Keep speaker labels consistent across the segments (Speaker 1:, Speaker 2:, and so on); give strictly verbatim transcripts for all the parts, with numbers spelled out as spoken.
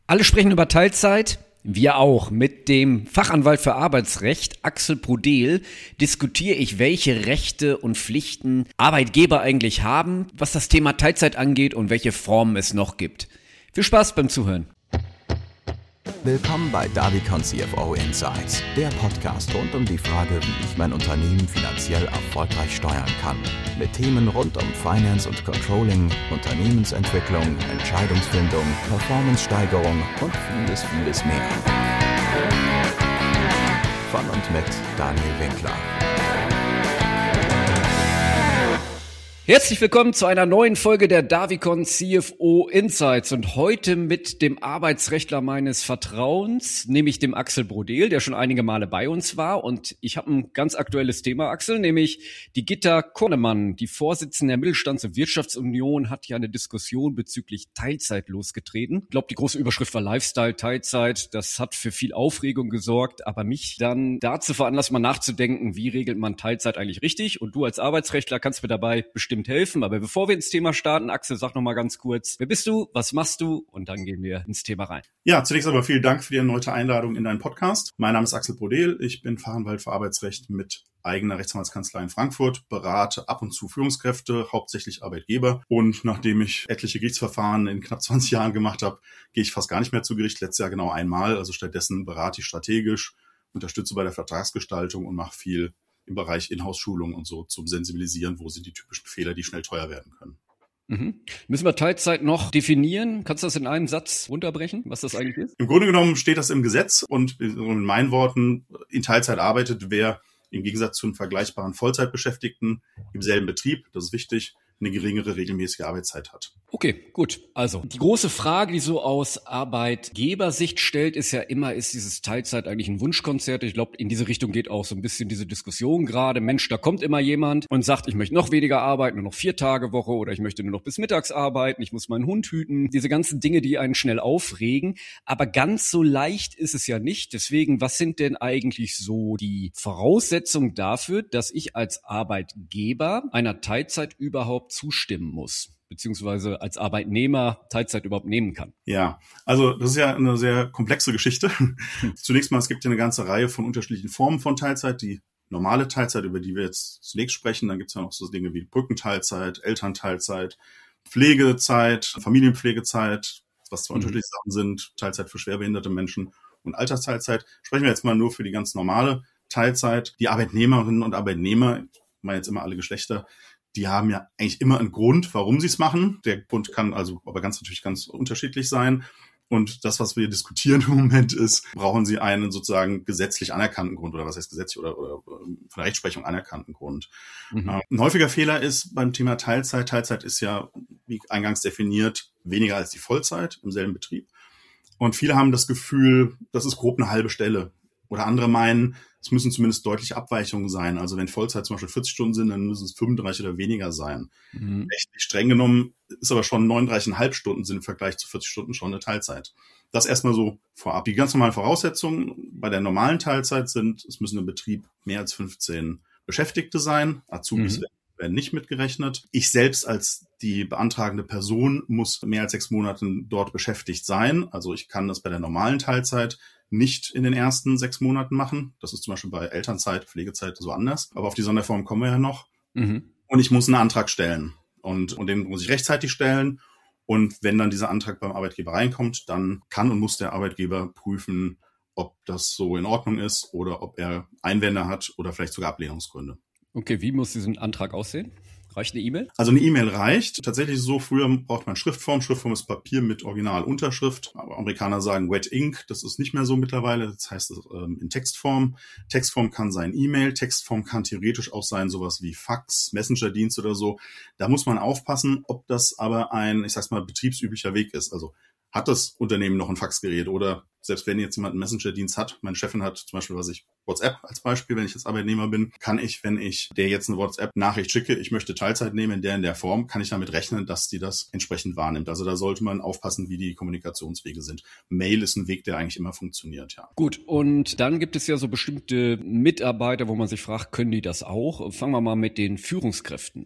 Speaker 1: Alle sprechen über Teilzeit, wir auch. Mit dem Fachanwalt für Arbeitsrecht Axel Brodel diskutiere ich, welche Rechte und Pflichten Arbeitgeber eigentlich haben, was das Thema Teilzeit angeht und welche Formen es noch gibt. Viel Spaß beim Zuhören.
Speaker 2: Willkommen bei Davicon C F O Insights, der Podcast rund um die Frage, wie ich mein Unternehmen finanziell erfolgreich steuern kann. Mit Themen rund um Finance und Controlling, Unternehmensentwicklung, Entscheidungsfindung, Performance-Steigerung und vieles, vieles mehr. Von und mit Daniel Winkler.
Speaker 1: Herzlich willkommen zu einer neuen Folge der Davicon C F O Insights und heute mit dem Arbeitsrechtler meines Vertrauens, nämlich dem Axel Brodel, der schon einige Male bei uns war. Und ich habe ein ganz aktuelles Thema, Axel, nämlich die Gitta Kornemann, die Vorsitzende der Mittelstands- und Wirtschaftsunion, hat ja eine Diskussion bezüglich Teilzeit losgetreten. Ich glaube, die große Überschrift war Lifestyle, Teilzeit. Das hat für viel Aufregung gesorgt, aber mich dann dazu veranlasst, mal nachzudenken, wie regelt man Teilzeit eigentlich richtig? Und du als Arbeitsrechtler kannst mir dabei bestimmt helfen. Aber bevor wir ins Thema starten, Axel, sag noch mal ganz kurz, wer bist du, was machst du? Und dann gehen wir ins Thema rein.
Speaker 3: Ja, zunächst aber vielen Dank für die erneute Einladung in deinen Podcast. Mein Name ist Axel Brodel, ich bin Fachanwalt für Arbeitsrecht mit eigener Rechtsanwaltskanzlei in Frankfurt, berate ab und zu Führungskräfte, hauptsächlich Arbeitgeber. Und nachdem ich etliche Gerichtsverfahren in knapp zwanzig Jahren gemacht habe, gehe ich fast gar nicht mehr zu Gericht, letztes Jahr genau einmal. Also stattdessen berate ich strategisch, unterstütze bei der Vertragsgestaltung und mache viel im Bereich Inhouse-Schulung und so zum Sensibilisieren, wo sind die typischen Fehler, die schnell teuer werden können.
Speaker 1: Mhm. Müssen wir Teilzeit noch definieren? Kannst du das in einem Satz runterbrechen, was das eigentlich ist?
Speaker 3: Im Grunde genommen steht das im Gesetz und in meinen Worten, in Teilzeit arbeitet, wer im Gegensatz zu einem vergleichbaren Vollzeitbeschäftigten im selben Betrieb, das ist wichtig, eine geringere regelmäßige Arbeitszeit hat.
Speaker 1: Okay, gut. Also die große Frage, die so aus Arbeitgebersicht stellt, ist ja immer, ist dieses Teilzeit eigentlich ein Wunschkonzert? Ich glaube, in diese Richtung geht auch so ein bisschen diese Diskussion gerade. Mensch, da kommt immer jemand und sagt, ich möchte noch weniger arbeiten, nur noch vier Tage Woche oder ich möchte nur noch bis mittags arbeiten, ich muss meinen Hund hüten. Diese ganzen Dinge, die einen schnell aufregen. Aber ganz so leicht ist es ja nicht. Deswegen, was sind denn eigentlich so die Voraussetzungen dafür, dass ich als Arbeitgeber einer Teilzeit überhaupt zustimmen muss, beziehungsweise als Arbeitnehmer Teilzeit überhaupt nehmen kann?
Speaker 3: Ja, also das ist ja eine sehr komplexe Geschichte. Zunächst mal, es gibt ja eine ganze Reihe von unterschiedlichen Formen von Teilzeit. Die normale Teilzeit, über die wir jetzt zunächst sprechen, dann gibt es ja noch so Dinge wie Brückenteilzeit, Elternteilzeit, Pflegezeit, Familienpflegezeit, was zwar mhm. unterschiedliche Sachen sind, Teilzeit für schwerbehinderte Menschen und Altersteilzeit. Sprechen wir jetzt mal nur für die ganz normale Teilzeit. Die Arbeitnehmerinnen und Arbeitnehmer, ich meine jetzt immer alle Geschlechter, die haben ja eigentlich immer einen Grund, warum sie es machen. Der Grund kann also aber ganz natürlich ganz unterschiedlich sein. Und das, was wir diskutieren im Moment ist, brauchen sie einen sozusagen gesetzlich anerkannten Grund oder was heißt gesetzlich oder, oder von der Rechtsprechung anerkannten Grund. Mhm. Ein häufiger Fehler ist beim Thema Teilzeit. Teilzeit ist ja, wie eingangs definiert, weniger als die Vollzeit im selben Betrieb. Und viele haben das Gefühl, das ist grob eine halbe Stelle. Oder andere meinen, es müssen zumindest deutliche Abweichungen sein. Also wenn Vollzeit zum Beispiel vierzig Stunden sind, dann müssen es fünfunddreißig oder weniger sein. Mhm. Rechtlich streng genommen ist aber schon neununddreißig Komma fünf Stunden sind im Vergleich zu vierzig Stunden schon eine Teilzeit. Das erstmal so vorab. Die ganz normalen Voraussetzungen bei der normalen Teilzeit sind, es müssen im Betrieb mehr als fünfzehn Beschäftigte sein. Azubis mhm. werden nicht mitgerechnet. Ich selbst als die beantragende Person muss mehr als sechs Monate dort beschäftigt sein. Also ich kann das bei der normalen Teilzeit nicht in den ersten sechs Monaten machen. Das ist zum Beispiel bei Elternzeit, Pflegezeit so anders. Aber auf die Sonderform kommen wir ja noch. Mhm. Und ich muss einen Antrag stellen. Und, und den muss ich rechtzeitig stellen. Und wenn dann dieser Antrag beim Arbeitgeber reinkommt, dann kann und muss der Arbeitgeber prüfen, ob das so in Ordnung ist oder ob er Einwände hat oder vielleicht sogar Ablehnungsgründe.
Speaker 1: Okay, wie muss diesen Antrag aussehen? Reicht eine E-Mail?
Speaker 3: Also eine E-Mail reicht. Tatsächlich ist es so, früher braucht man Schriftform. Schriftform ist Papier mit Originalunterschrift. Aber Amerikaner sagen Wet Ink. Das ist nicht mehr so mittlerweile. Das heißt ähm, in Textform. Textform kann sein E-Mail. Textform kann theoretisch auch sein sowas wie Fax, Messenger-Dienst oder so. Da muss man aufpassen, ob das aber ein, ich sag's mal, betriebsüblicher Weg ist. Also hat das Unternehmen noch ein Faxgerät oder selbst wenn jetzt jemand einen Messenger-Dienst hat, meine Chefin hat zum Beispiel, was ich, WhatsApp als Beispiel, wenn ich jetzt Arbeitnehmer bin, kann ich, wenn ich der jetzt eine WhatsApp-Nachricht schicke, ich möchte Teilzeit nehmen in der in der Form, kann ich damit rechnen, dass die das entsprechend wahrnimmt. Also da sollte man aufpassen, wie die Kommunikationswege sind. Mail ist ein Weg, der eigentlich immer funktioniert, ja.
Speaker 1: Gut, und dann gibt es ja so bestimmte Mitarbeiter, wo man sich fragt, können die das auch? Fangen wir mal mit den Führungskräften an.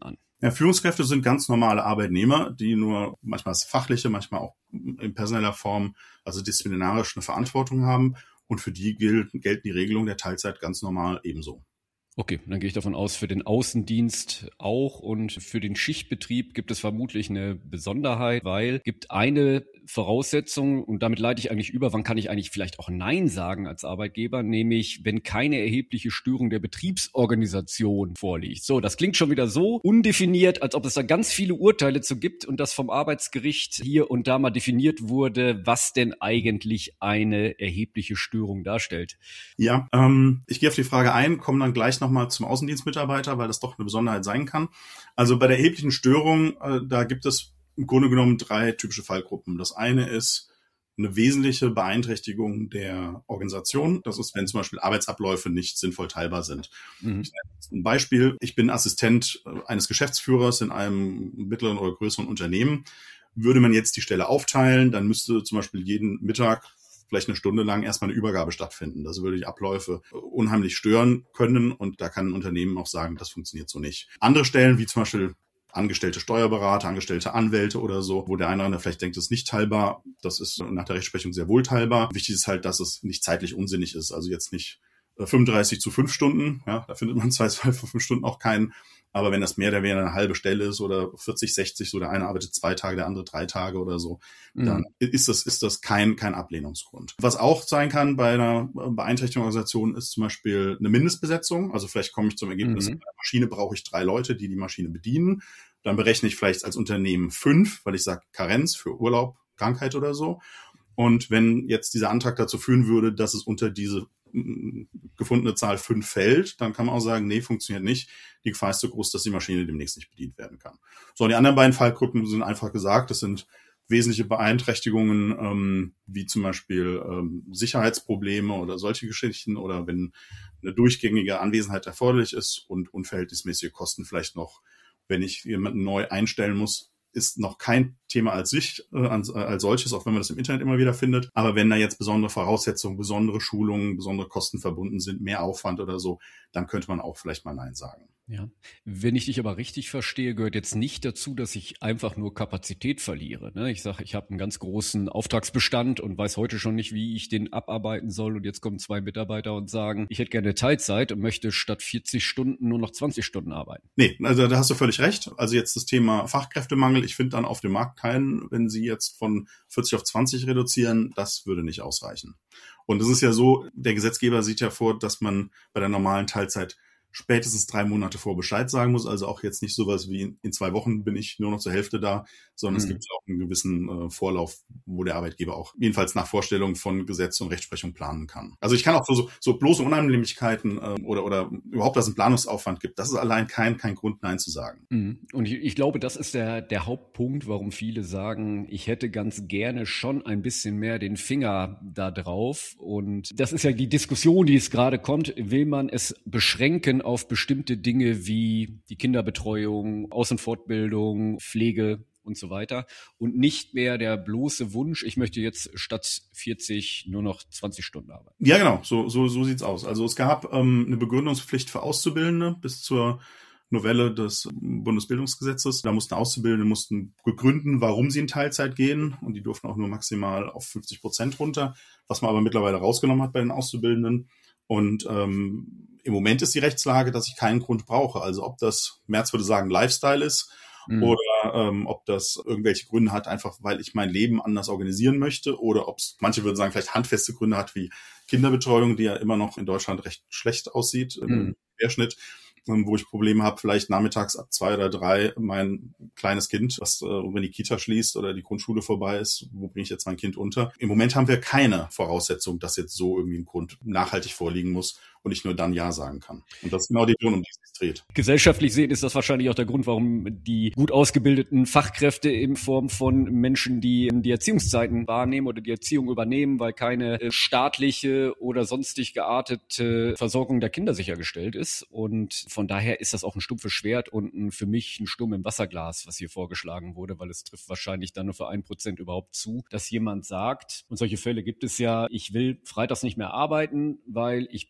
Speaker 3: Ja, Führungskräfte sind ganz normale Arbeitnehmer, die nur manchmal als fachliche, manchmal auch in personeller Form, also disziplinarisch eine Verantwortung haben. Und für die gelten, gelten die Regelungen der Teilzeit ganz normal ebenso.
Speaker 1: Okay, dann gehe ich davon aus, für den Außendienst auch und für den Schichtbetrieb gibt es vermutlich eine Besonderheit, weil gibt eine Voraussetzung und damit leite ich eigentlich über, wann kann ich eigentlich vielleicht auch Nein sagen als Arbeitgeber, nämlich wenn keine erhebliche Störung der Betriebsorganisation vorliegt. So, das klingt schon wieder so undefiniert, als ob es da ganz viele Urteile zu gibt und das vom Arbeitsgericht hier und da mal definiert wurde, was denn eigentlich eine erhebliche Störung darstellt.
Speaker 3: Ja, ähm, ich gehe auf die Frage ein, komme dann gleich nochmal zum Außendienstmitarbeiter, weil das doch eine Besonderheit sein kann. Also bei der erheblichen Störung, äh, da gibt es im Grunde genommen drei typische Fallgruppen. Das eine ist eine wesentliche Beeinträchtigung der Organisation. Das ist, wenn zum Beispiel Arbeitsabläufe nicht sinnvoll teilbar sind. Mhm. Ich nenne jetzt ein Beispiel. Ich bin Assistent eines Geschäftsführers in einem mittleren oder größeren Unternehmen. Würde man jetzt die Stelle aufteilen, dann müsste zum Beispiel jeden Mittag vielleicht eine Stunde lang erstmal eine Übergabe stattfinden. Das würde die Abläufe unheimlich stören können und da kann ein Unternehmen auch sagen, das funktioniert so nicht. Andere Stellen, wie zum Beispiel angestellte Steuerberater, angestellte Anwälte oder so, wo der eine oder andere vielleicht denkt, das ist nicht teilbar, das ist nach der Rechtsprechung sehr wohl teilbar. Wichtig ist halt, dass es nicht zeitlich unsinnig ist, also jetzt nicht fünfunddreißig zu fünf Stunden, ja, da findet man zwei, zwei, fünf Stunden auch keinen. Aber wenn das mehr oder weniger eine halbe Stelle ist oder vierzig, sechzig, so der eine arbeitet zwei Tage, der andere drei Tage oder so, mhm. dann ist das, ist das kein, kein Ablehnungsgrund. Was auch sein kann bei einer Beeinträchtigungsorganisation ist zum Beispiel eine Mindestbesetzung. Also vielleicht komme ich zum Ergebnis, mhm. bei der Maschine brauche ich drei Leute, die die Maschine bedienen. Dann berechne ich vielleicht als Unternehmen fünf, weil ich sage Karenz für Urlaub, Krankheit oder so. Und wenn jetzt dieser Antrag dazu führen würde, dass es unter diese gefundene Zahl fünf fällt, dann kann man auch sagen, nee, funktioniert nicht. Die Gefahr ist so groß, dass die Maschine demnächst nicht bedient werden kann. So, und die anderen beiden Fallgruppen sind einfach gesagt, das sind wesentliche Beeinträchtigungen, ähm, wie zum Beispiel ähm, Sicherheitsprobleme oder solche Geschichten oder wenn eine durchgängige Anwesenheit erforderlich ist und unverhältnismäßige Kosten vielleicht noch, wenn ich jemanden neu einstellen muss, ist noch kein Thema als sich, äh, als, äh, als solches, auch wenn man das im Internet immer wieder findet. Aber wenn da jetzt besondere Voraussetzungen, besondere Schulungen, besondere Kosten verbunden sind, mehr Aufwand oder so, dann könnte man auch vielleicht mal Nein sagen.
Speaker 1: Ja. Wenn ich dich aber richtig verstehe, gehört jetzt nicht dazu, dass ich einfach nur Kapazität verliere. Ne? Ich sage, ich habe einen ganz großen Auftragsbestand und weiß heute schon nicht, wie ich den abarbeiten soll. Und jetzt kommen zwei Mitarbeiter und sagen, ich hätte gerne Teilzeit und möchte statt vierzig Stunden nur noch zwanzig Stunden arbeiten.
Speaker 3: Nee, also da hast du völlig recht. Also jetzt das Thema Fachkräftemangel. Ich finde dann auf dem Markt keinen, wenn Sie jetzt von vierzig auf zwanzig reduzieren, das würde nicht ausreichen. Und es ist ja so, der Gesetzgeber sieht ja vor, dass man bei der normalen Teilzeit spätestens drei Monate vor Bescheid sagen muss. Also auch jetzt nicht sowas wie in, in zwei Wochen bin ich nur noch zur Hälfte da, sondern mhm. es gibt auch einen gewissen äh, Vorlauf, wo der Arbeitgeber auch jedenfalls nach Vorstellung von Gesetz und Rechtsprechung planen kann. Also ich kann auch so, so bloße Unannehmlichkeiten äh, oder, oder überhaupt, dass es einen Planungsaufwand gibt, das ist allein kein, kein Grund, Nein zu sagen.
Speaker 1: Mhm. Und ich, ich glaube, das ist der, der Hauptpunkt, warum viele sagen, ich hätte ganz gerne schon ein bisschen mehr den Finger da drauf. Und das ist ja die Diskussion, die es gerade kommt. Will man es beschränken auf bestimmte Dinge wie die Kinderbetreuung, Außenfortbildung, Pflege und so weiter und nicht mehr der bloße Wunsch, ich möchte jetzt statt vierzig nur noch zwanzig Stunden arbeiten.
Speaker 3: Ja, genau, so so so sieht's aus. Also es gab ähm, eine Begründungspflicht für Auszubildende bis zur Novelle des Bundesbildungsgesetzes. Da mussten Auszubildende mussten begründen, warum sie in Teilzeit gehen und die durften auch nur maximal auf fünfzig Prozent runter, was man aber mittlerweile rausgenommen hat bei den Auszubildenden. Und ähm, im Moment ist die Rechtslage, dass ich keinen Grund brauche. Also ob das, Merz würde sagen, Lifestyle ist mhm. oder ähm, ob das irgendwelche Gründe hat, einfach weil ich mein Leben anders organisieren möchte oder ob es, manche würden sagen, vielleicht handfeste Gründe hat wie Kinderbetreuung, die ja immer noch in Deutschland recht schlecht aussieht mhm. im Querschnitt, wo ich Probleme habe, vielleicht nachmittags ab zwei oder drei mein kleines Kind, was äh, wenn die Kita schließt oder die Grundschule vorbei ist, wo bringe ich jetzt mein Kind unter? Im Moment haben wir keine Voraussetzung, dass jetzt so irgendwie ein Grund nachhaltig vorliegen muss und ich nur dann Ja sagen kann. Und das ist genau die Ton, um die es sich dreht.
Speaker 1: Gesellschaftlich sehen ist das wahrscheinlich auch der Grund, warum die gut ausgebildeten Fachkräfte in Form von Menschen, die die Erziehungszeiten wahrnehmen oder die Erziehung übernehmen, weil keine staatliche oder sonstig geartete Versorgung der Kinder sichergestellt ist. Und von daher ist das auch ein stumpfes Schwert und ein, für mich ein Sturm im Wasserglas, was hier vorgeschlagen wurde, weil es trifft wahrscheinlich dann nur für ein Prozent überhaupt zu, dass jemand sagt, und solche Fälle gibt es ja, ich will freitags nicht mehr arbeiten, weil ich brauche das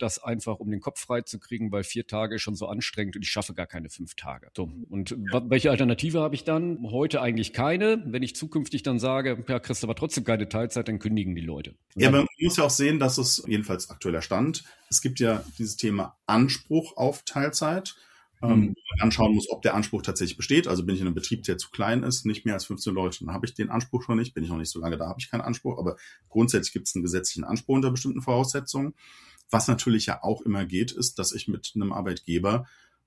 Speaker 1: das einfach, um den Kopf frei zu kriegen, weil vier Tage ist schon so anstrengend und ich schaffe gar keine fünf Tage. So. Und ja. welche Alternative habe ich dann? Heute eigentlich keine. Wenn ich zukünftig dann sage, ja, kriegst du aber trotzdem keine Teilzeit, dann kündigen die Leute.
Speaker 3: Ja, aber man muss ja auch sehen, dass es, jedenfalls aktueller Stand, es gibt ja dieses Thema Anspruch auf Teilzeit. Ähm, mhm. Man anschauen muss, ob der Anspruch tatsächlich besteht. Also bin ich in einem Betrieb, der zu klein ist, nicht mehr als fünfzehn Leute, dann habe ich den Anspruch schon nicht. Bin ich noch nicht so lange da, habe ich keinen Anspruch. Aber grundsätzlich gibt es einen gesetzlichen Anspruch unter bestimmten Voraussetzungen. Was natürlich ja auch immer geht, ist, dass ich mit einem Arbeitgeber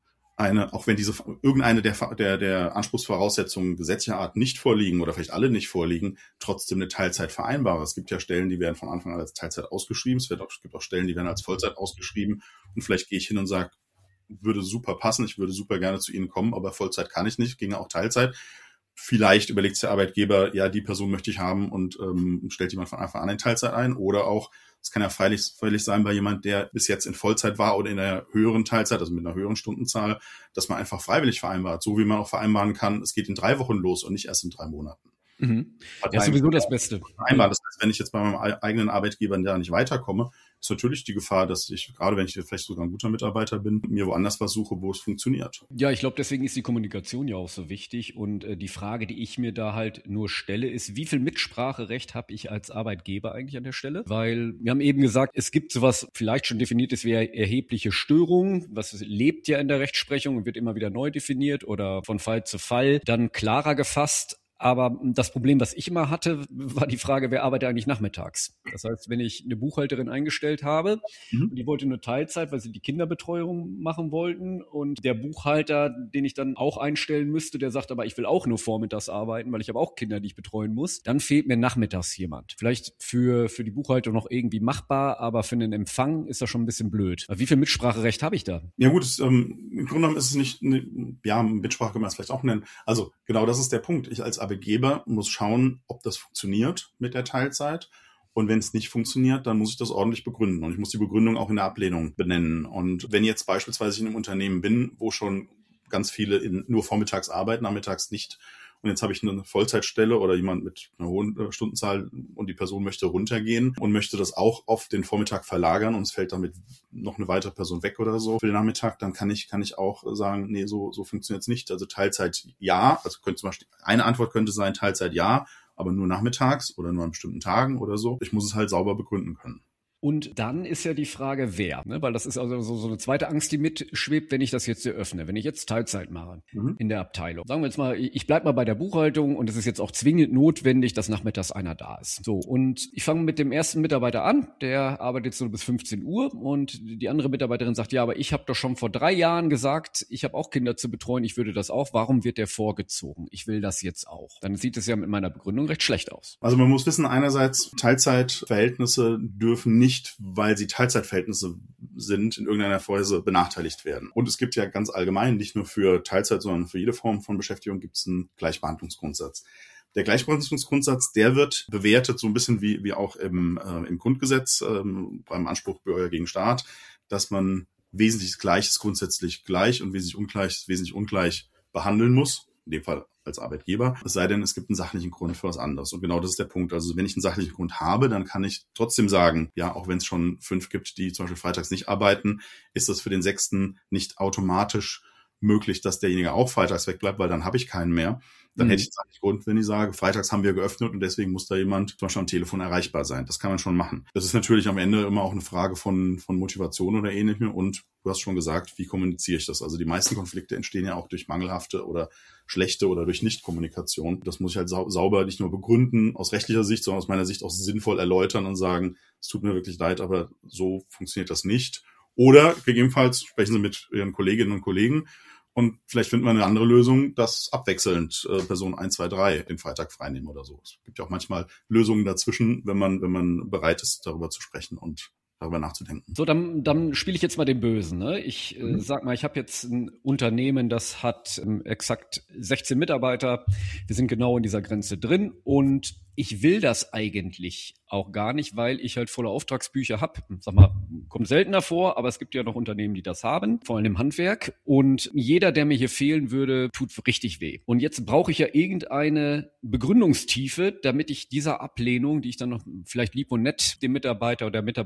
Speaker 3: eine, auch wenn diese irgendeine der, der, der Anspruchsvoraussetzungen gesetzlicher Art nicht vorliegen oder vielleicht alle nicht vorliegen, trotzdem eine Teilzeit vereinbare. Es gibt ja Stellen, die werden von Anfang an als Teilzeit ausgeschrieben. Es wird auch, es gibt auch Stellen, die werden als Vollzeit ausgeschrieben. Und vielleicht gehe ich hin und sage, würde super passen, ich würde super gerne zu Ihnen kommen, aber Vollzeit kann ich nicht, ginge auch Teilzeit. Vielleicht überlegt der Arbeitgeber, ja, die Person möchte ich haben und ähm, stellt jemand von Anfang an in Teilzeit ein. Oder auch, es kann ja freilich, freilich sein bei jemand, der bis jetzt in Vollzeit war oder in einer höheren Teilzeit, also mit einer höheren Stundenzahl, dass man einfach freiwillig vereinbart, so wie man auch vereinbaren kann, es geht in drei Wochen los und nicht erst in drei Monaten.
Speaker 1: Mhm. Das ist sowieso das Beste.
Speaker 3: Vereinbaren. Das heißt, wenn ich jetzt bei meinem eigenen Arbeitgeber da nicht weiterkomme, ist natürlich die Gefahr, dass ich, gerade wenn ich vielleicht sogar ein guter Mitarbeiter bin, mir woanders was suche, wo es funktioniert.
Speaker 1: Ja, ich glaube, deswegen ist die Kommunikation ja auch so wichtig. Und äh, die Frage, die ich mir da halt nur stelle, ist, wie viel Mitspracherecht habe ich als Arbeitgeber eigentlich an der Stelle? Weil wir haben eben gesagt, es gibt sowas vielleicht schon definiert ist wie erhebliche Störungen. Was lebt ja in der Rechtsprechung und wird immer wieder neu definiert oder von Fall zu Fall dann klarer gefasst. Aber das Problem, was ich immer hatte, war die Frage, wer arbeitet eigentlich nachmittags? Das heißt, wenn ich eine Buchhalterin eingestellt habe, mhm. und die wollte nur Teilzeit, weil sie die Kinderbetreuung machen wollten und der Buchhalter, den ich dann auch einstellen müsste, der sagt, aber ich will auch nur vormittags arbeiten, weil ich habe auch Kinder, die ich betreuen muss, dann fehlt mir nachmittags jemand. Vielleicht für für die Buchhaltung noch irgendwie machbar, aber für einen Empfang ist das schon ein bisschen blöd. Aber wie viel Mitspracherecht habe ich da?
Speaker 3: Ja gut, es, ähm, im Grunde genommen ist es nicht, ne, ja, Mitsprache kann man es vielleicht auch nennen. Also genau, das ist der Punkt. Ich als Arbeitgeber muss schauen, ob das funktioniert mit der Teilzeit. Und wenn es nicht funktioniert, dann muss ich das ordentlich begründen. Und ich muss die Begründung auch in der Ablehnung benennen. Und wenn jetzt beispielsweise ich in einem Unternehmen bin, wo schon ganz viele in, nur vormittags arbeiten, nachmittags nicht, und jetzt habe ich eine Vollzeitstelle oder jemand mit einer hohen Stundenzahl und die Person möchte runtergehen und möchte das auch auf den Vormittag verlagern und es fällt damit noch eine weitere Person weg oder so für den Nachmittag, dann kann ich kann ich auch sagen, nee, so so funktioniert es nicht. Also Teilzeit ja, also könnte zum Beispiel eine Antwort könnte sein Teilzeit ja, aber nur nachmittags oder nur an bestimmten Tagen oder so. Ich muss es halt sauber begründen können.
Speaker 1: Und dann ist ja die Frage, wer, ne? Weil das ist also so, so eine zweite Angst, die mitschwebt, wenn ich das jetzt eröffne, wenn ich jetzt Teilzeit mache mhm. in der Abteilung. Sagen wir jetzt mal, ich bleib mal bei der Buchhaltung und es ist jetzt auch zwingend notwendig, dass nachmittags einer da ist. So, und ich fange mit dem ersten Mitarbeiter an, der arbeitet so bis fünfzehn Uhr und die andere Mitarbeiterin sagt, ja, aber ich habe doch schon vor drei Jahren gesagt, ich habe auch Kinder zu betreuen, ich würde das auch. Warum wird der vorgezogen? Ich will das jetzt auch. Dann sieht es ja mit meiner Begründung recht schlecht aus.
Speaker 3: Also man muss wissen, einerseits Teilzeitverhältnisse dürfen nicht Nicht, weil sie Teilzeitverhältnisse sind, in irgendeiner Weise benachteiligt werden. Und es gibt ja ganz allgemein, nicht nur für Teilzeit, sondern für jede Form von Beschäftigung gibt es einen Gleichbehandlungsgrundsatz. Der Gleichbehandlungsgrundsatz, der wird bewertet so ein bisschen wie, wie auch im, äh, im Grundgesetz, ähm, beim Anspruch Bürger gegen Staat, dass man wesentliches Gleiches grundsätzlich gleich und wesentlich Ungleiches wesentlich ungleich behandeln muss. In dem Fall als Arbeitgeber, es sei denn, es gibt einen sachlichen Grund für was anderes. Und genau das ist der Punkt. Also wenn ich einen sachlichen Grund habe, dann kann ich trotzdem sagen, ja, auch wenn es schon fünf gibt, die zum Beispiel freitags nicht arbeiten, ist das für den sechsten nicht automatisch möglich, dass derjenige auch freitags wegbleibt, weil dann habe ich keinen mehr. Dann mhm. hätte ich einen sachlichen Grund, wenn ich sage, freitags haben wir geöffnet und deswegen muss da jemand zum Beispiel am Telefon erreichbar sein. Das kann man schon machen. Das ist natürlich am Ende immer auch eine Frage von, von Motivation oder ähnlichem. Und du hast schon gesagt, wie kommuniziere ich das? Also die meisten Konflikte entstehen ja auch durch mangelhafte oder schlechte oder durch Nichtkommunikation. Das muss ich halt sau- sauber nicht nur begründen aus rechtlicher Sicht, sondern aus meiner Sicht auch sinnvoll erläutern und sagen, es tut mir wirklich leid, aber so funktioniert das nicht. Oder gegebenenfalls sprechen Sie mit Ihren Kolleginnen und Kollegen und vielleicht findet man eine andere Lösung, dass abwechselnd äh, Person eins, zwei, drei den Freitag freinehmen oder so. Es gibt ja auch manchmal Lösungen dazwischen, wenn man wenn man bereit ist, darüber zu sprechen und darüber nachzudenken.
Speaker 1: So, dann, dann spiele ich jetzt mal den Bösen. Ne? Ich mhm. äh, sag mal, ich habe jetzt ein Unternehmen, das hat ähm, exakt sechzehn Mitarbeiter. Wir sind genau in dieser Grenze drin und ich will das eigentlich auch gar nicht, weil ich halt volle Auftragsbücher habe. Sag mal, kommt seltener vor, aber es gibt ja noch Unternehmen, die das haben, vor allem im Handwerk. Und jeder, der mir hier fehlen würde, tut richtig weh. Und jetzt brauche ich ja irgendeine Begründungstiefe, damit ich dieser Ablehnung, die ich dann noch vielleicht lieb und nett dem Mitarbeiter oder der Mitarbeiterin gebe,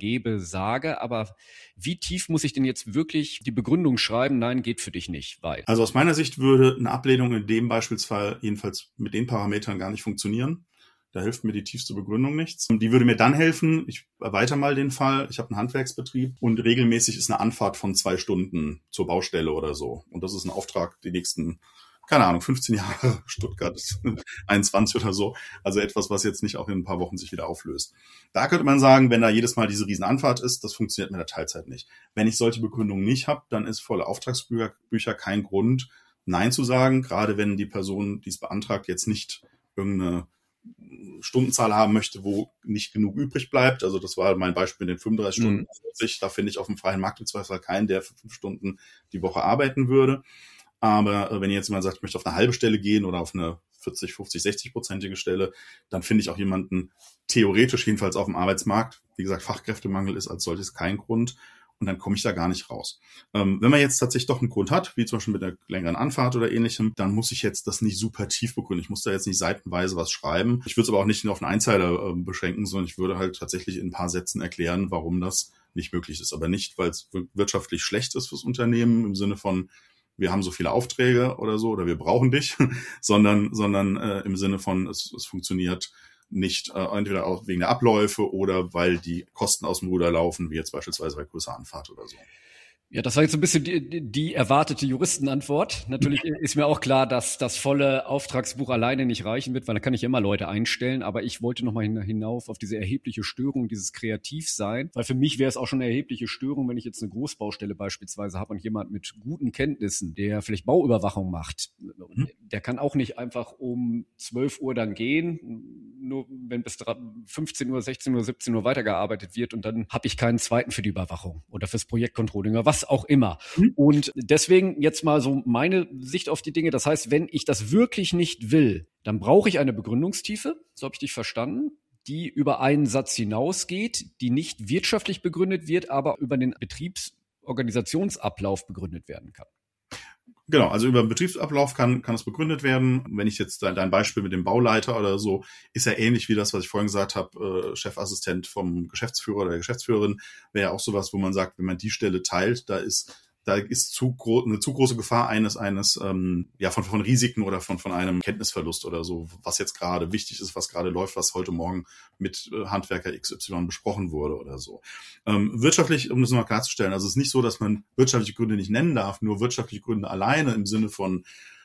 Speaker 1: gebe, sage. Aber wie tief muss ich denn jetzt wirklich die Begründung schreiben? Nein, geht für dich nicht, weil.
Speaker 3: Also aus meiner Sicht würde eine Ablehnung in dem Beispielsfall jedenfalls mit den Parametern gar nicht funktionieren. Da hilft mir die tiefste Begründung nichts. Und die würde mir dann helfen, ich erweitere mal den Fall, ich habe einen Handwerksbetrieb und regelmäßig ist eine Anfahrt von zwei Stunden zur Baustelle oder so. Und das ist ein Auftrag die nächsten, keine Ahnung, fünfzehn Jahre, Stuttgart einundzwanzig oder so. Also etwas, was jetzt nicht auch in ein paar Wochen sich wieder auflöst. Da könnte man sagen, wenn da jedes Mal diese Riesenanfahrt ist, das funktioniert mit der Teilzeit nicht. Wenn ich solche Begründungen nicht habe, dann ist volle Auftragsbücher kein Grund, Nein zu sagen, gerade wenn die Person, die es beantragt, jetzt nicht irgendeine Stundenzahl haben möchte, wo nicht genug übrig bleibt. Also das war mein Beispiel mit den fünfunddreißig Stunden. Mhm. Da finde ich auf dem freien Markt im Zweifelsfall keinen, der für fünf Stunden die Woche arbeiten würde. Aber wenn jetzt jemand sagt, ich möchte auf eine halbe Stelle gehen oder auf eine vierzig, fünfzig, sechzig-prozentige Stelle, dann finde ich auch jemanden theoretisch jedenfalls auf dem Arbeitsmarkt. Wie gesagt, Fachkräftemangel ist als solches kein Grund. Und dann komme ich da gar nicht raus. Ähm, wenn man jetzt tatsächlich doch einen Grund hat, wie zum Beispiel mit einer längeren Anfahrt oder ähnlichem, dann muss ich jetzt das nicht super tief begründen. Ich muss da jetzt nicht seitenweise was schreiben. Ich würde es aber auch nicht nur auf einen Einzeiler äh, beschränken, sondern ich würde halt tatsächlich in ein paar Sätzen erklären, warum das nicht möglich ist. Aber nicht, weil es wirtschaftlich schlecht ist fürs Unternehmen im Sinne von, wir haben so viele Aufträge oder so oder wir brauchen dich, sondern sondern äh, im Sinne von, es, es funktioniert nicht äh, entweder auch wegen der Abläufe oder weil die Kosten aus dem Ruder laufen, wie jetzt beispielsweise bei größerer Anfahrt oder so.
Speaker 1: Ja, das war jetzt ein bisschen die, die erwartete Juristenantwort. Natürlich ist mir auch klar, dass das volle Auftragsbuch alleine nicht reichen wird, weil da kann ich immer Leute einstellen. Aber ich wollte nochmal hinauf auf diese erhebliche Störung, dieses Kreativsein. Weil für mich wäre es auch schon eine erhebliche Störung, wenn ich jetzt eine Großbaustelle beispielsweise habe und jemand mit guten Kenntnissen, der vielleicht Bauüberwachung macht, mhm. der kann auch nicht einfach um zwölf Uhr dann gehen, nur wenn bis fünfzehn Uhr, sechzehn Uhr, siebzehn Uhr weitergearbeitet wird und dann habe ich keinen zweiten für die Überwachung oder fürs Projektcontrolling oder was auch immer. Mhm. Und deswegen jetzt mal so meine Sicht auf die Dinge. Das heißt, wenn ich das wirklich nicht will, dann brauche ich eine Begründungstiefe, so habe ich dich verstanden, die über einen Satz hinausgeht, die nicht wirtschaftlich begründet wird, aber über den Betriebsorganisationsablauf begründet werden kann.
Speaker 3: Genau, also über den Betriebsablauf kann kann es begründet werden. Wenn ich jetzt dein, dein Beispiel mit dem Bauleiter oder so, ist ja ähnlich wie das, was ich vorhin gesagt habe, äh, Chefassistent vom Geschäftsführer oder der Geschäftsführerin, wäre ja auch sowas, wo man sagt, wenn man die Stelle teilt, da ist da ist zu gro- eine zu große Gefahr eines eines ähm, ja von von Risiken oder von von einem Kenntnisverlust oder so, was jetzt gerade wichtig ist, was gerade läuft, was heute Morgen mit äh, Handwerker X Y besprochen wurde oder so. Ähm, wirtschaftlich, um das mal klarzustellen, also es ist nicht so, dass man wirtschaftliche Gründe nicht nennen darf, nur wirtschaftliche Gründe alleine im Sinne von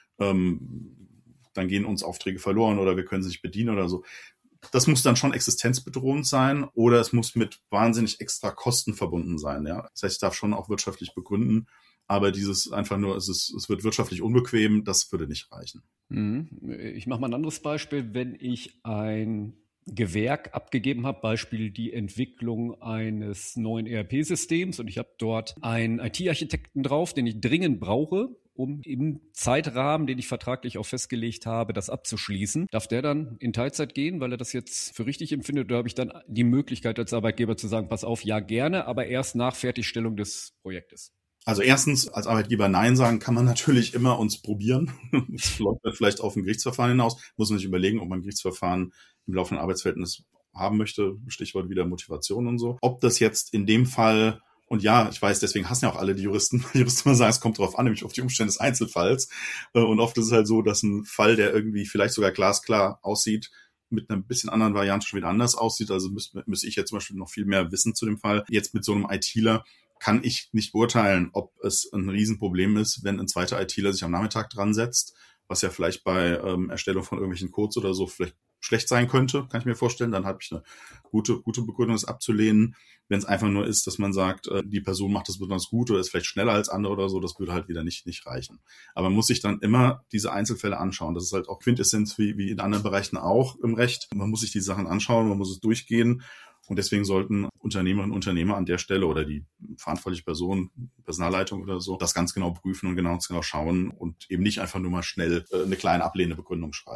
Speaker 3: ähm, dann gehen uns Aufträge verloren oder wir können sie nicht bedienen oder so. Das muss dann schon existenzbedrohend sein oder es muss mit wahnsinnig extra Kosten verbunden sein. Ja, das heißt, ich darf schon auch wirtschaftlich begründen, aber dieses einfach nur, es ist, es wird wirtschaftlich unbequem, das würde nicht reichen.
Speaker 1: Ich mache mal ein anderes Beispiel. Wenn ich ein Gewerk abgegeben habe, Beispiel die Entwicklung eines neuen E R P-Systems und ich habe dort einen I T-Architekten drauf, den ich dringend brauche, um im Zeitrahmen, den ich vertraglich auch festgelegt habe, das abzuschließen. Darf der dann in Teilzeit gehen, weil er das jetzt für richtig empfindet? Oder habe ich dann die Möglichkeit als Arbeitgeber zu sagen, pass auf, ja gerne, aber erst nach Fertigstellung des Projektes?
Speaker 3: Also erstens, als Arbeitgeber Nein sagen kann man natürlich immer uns probieren. Es läuft vielleicht auf ein Gerichtsverfahren hinaus. Muss man sich überlegen, ob man ein Gerichtsverfahren im laufenden Arbeitsverhältnis haben möchte. Stichwort wieder Motivation und so. Ob das jetzt in dem Fall, und ja, ich weiß, deswegen hassen ja auch alle die Juristen. Die Juristen immer sagen, es kommt drauf an, nämlich auf die Umstände des Einzelfalls. Und oft ist es halt so, dass ein Fall, der irgendwie vielleicht sogar glasklar aussieht, mit einer bisschen anderen Variante schon wieder anders aussieht. Also müsste müsste ich jetzt zum Beispiel noch viel mehr wissen zu dem Fall. Jetzt mit so einem ITler kann ich nicht beurteilen, ob es ein Riesenproblem ist, wenn ein zweiter ITler sich am Nachmittag dran setzt, was ja vielleicht bei ähm, Erstellung von irgendwelchen Codes oder so vielleicht schlecht sein könnte, kann ich mir vorstellen. Dann habe ich eine gute gute Begründung, es abzulehnen. Wenn es einfach nur ist, dass man sagt, äh, die Person macht das besonders gut oder ist vielleicht schneller als andere oder so, das würde halt wieder nicht nicht reichen. Aber man muss sich dann immer diese Einzelfälle anschauen. Das ist halt auch Quintessenz wie, wie in anderen Bereichen auch im Recht. Man muss sich die Sachen anschauen, man muss es durchgehen. Und deswegen sollten Unternehmerinnen und Unternehmer an der Stelle oder die verantwortliche Person, Personalleitung oder so, das ganz genau prüfen und ganz genau schauen und eben nicht einfach nur mal schnell äh, eine kleine ablehnende Begründung schreiben.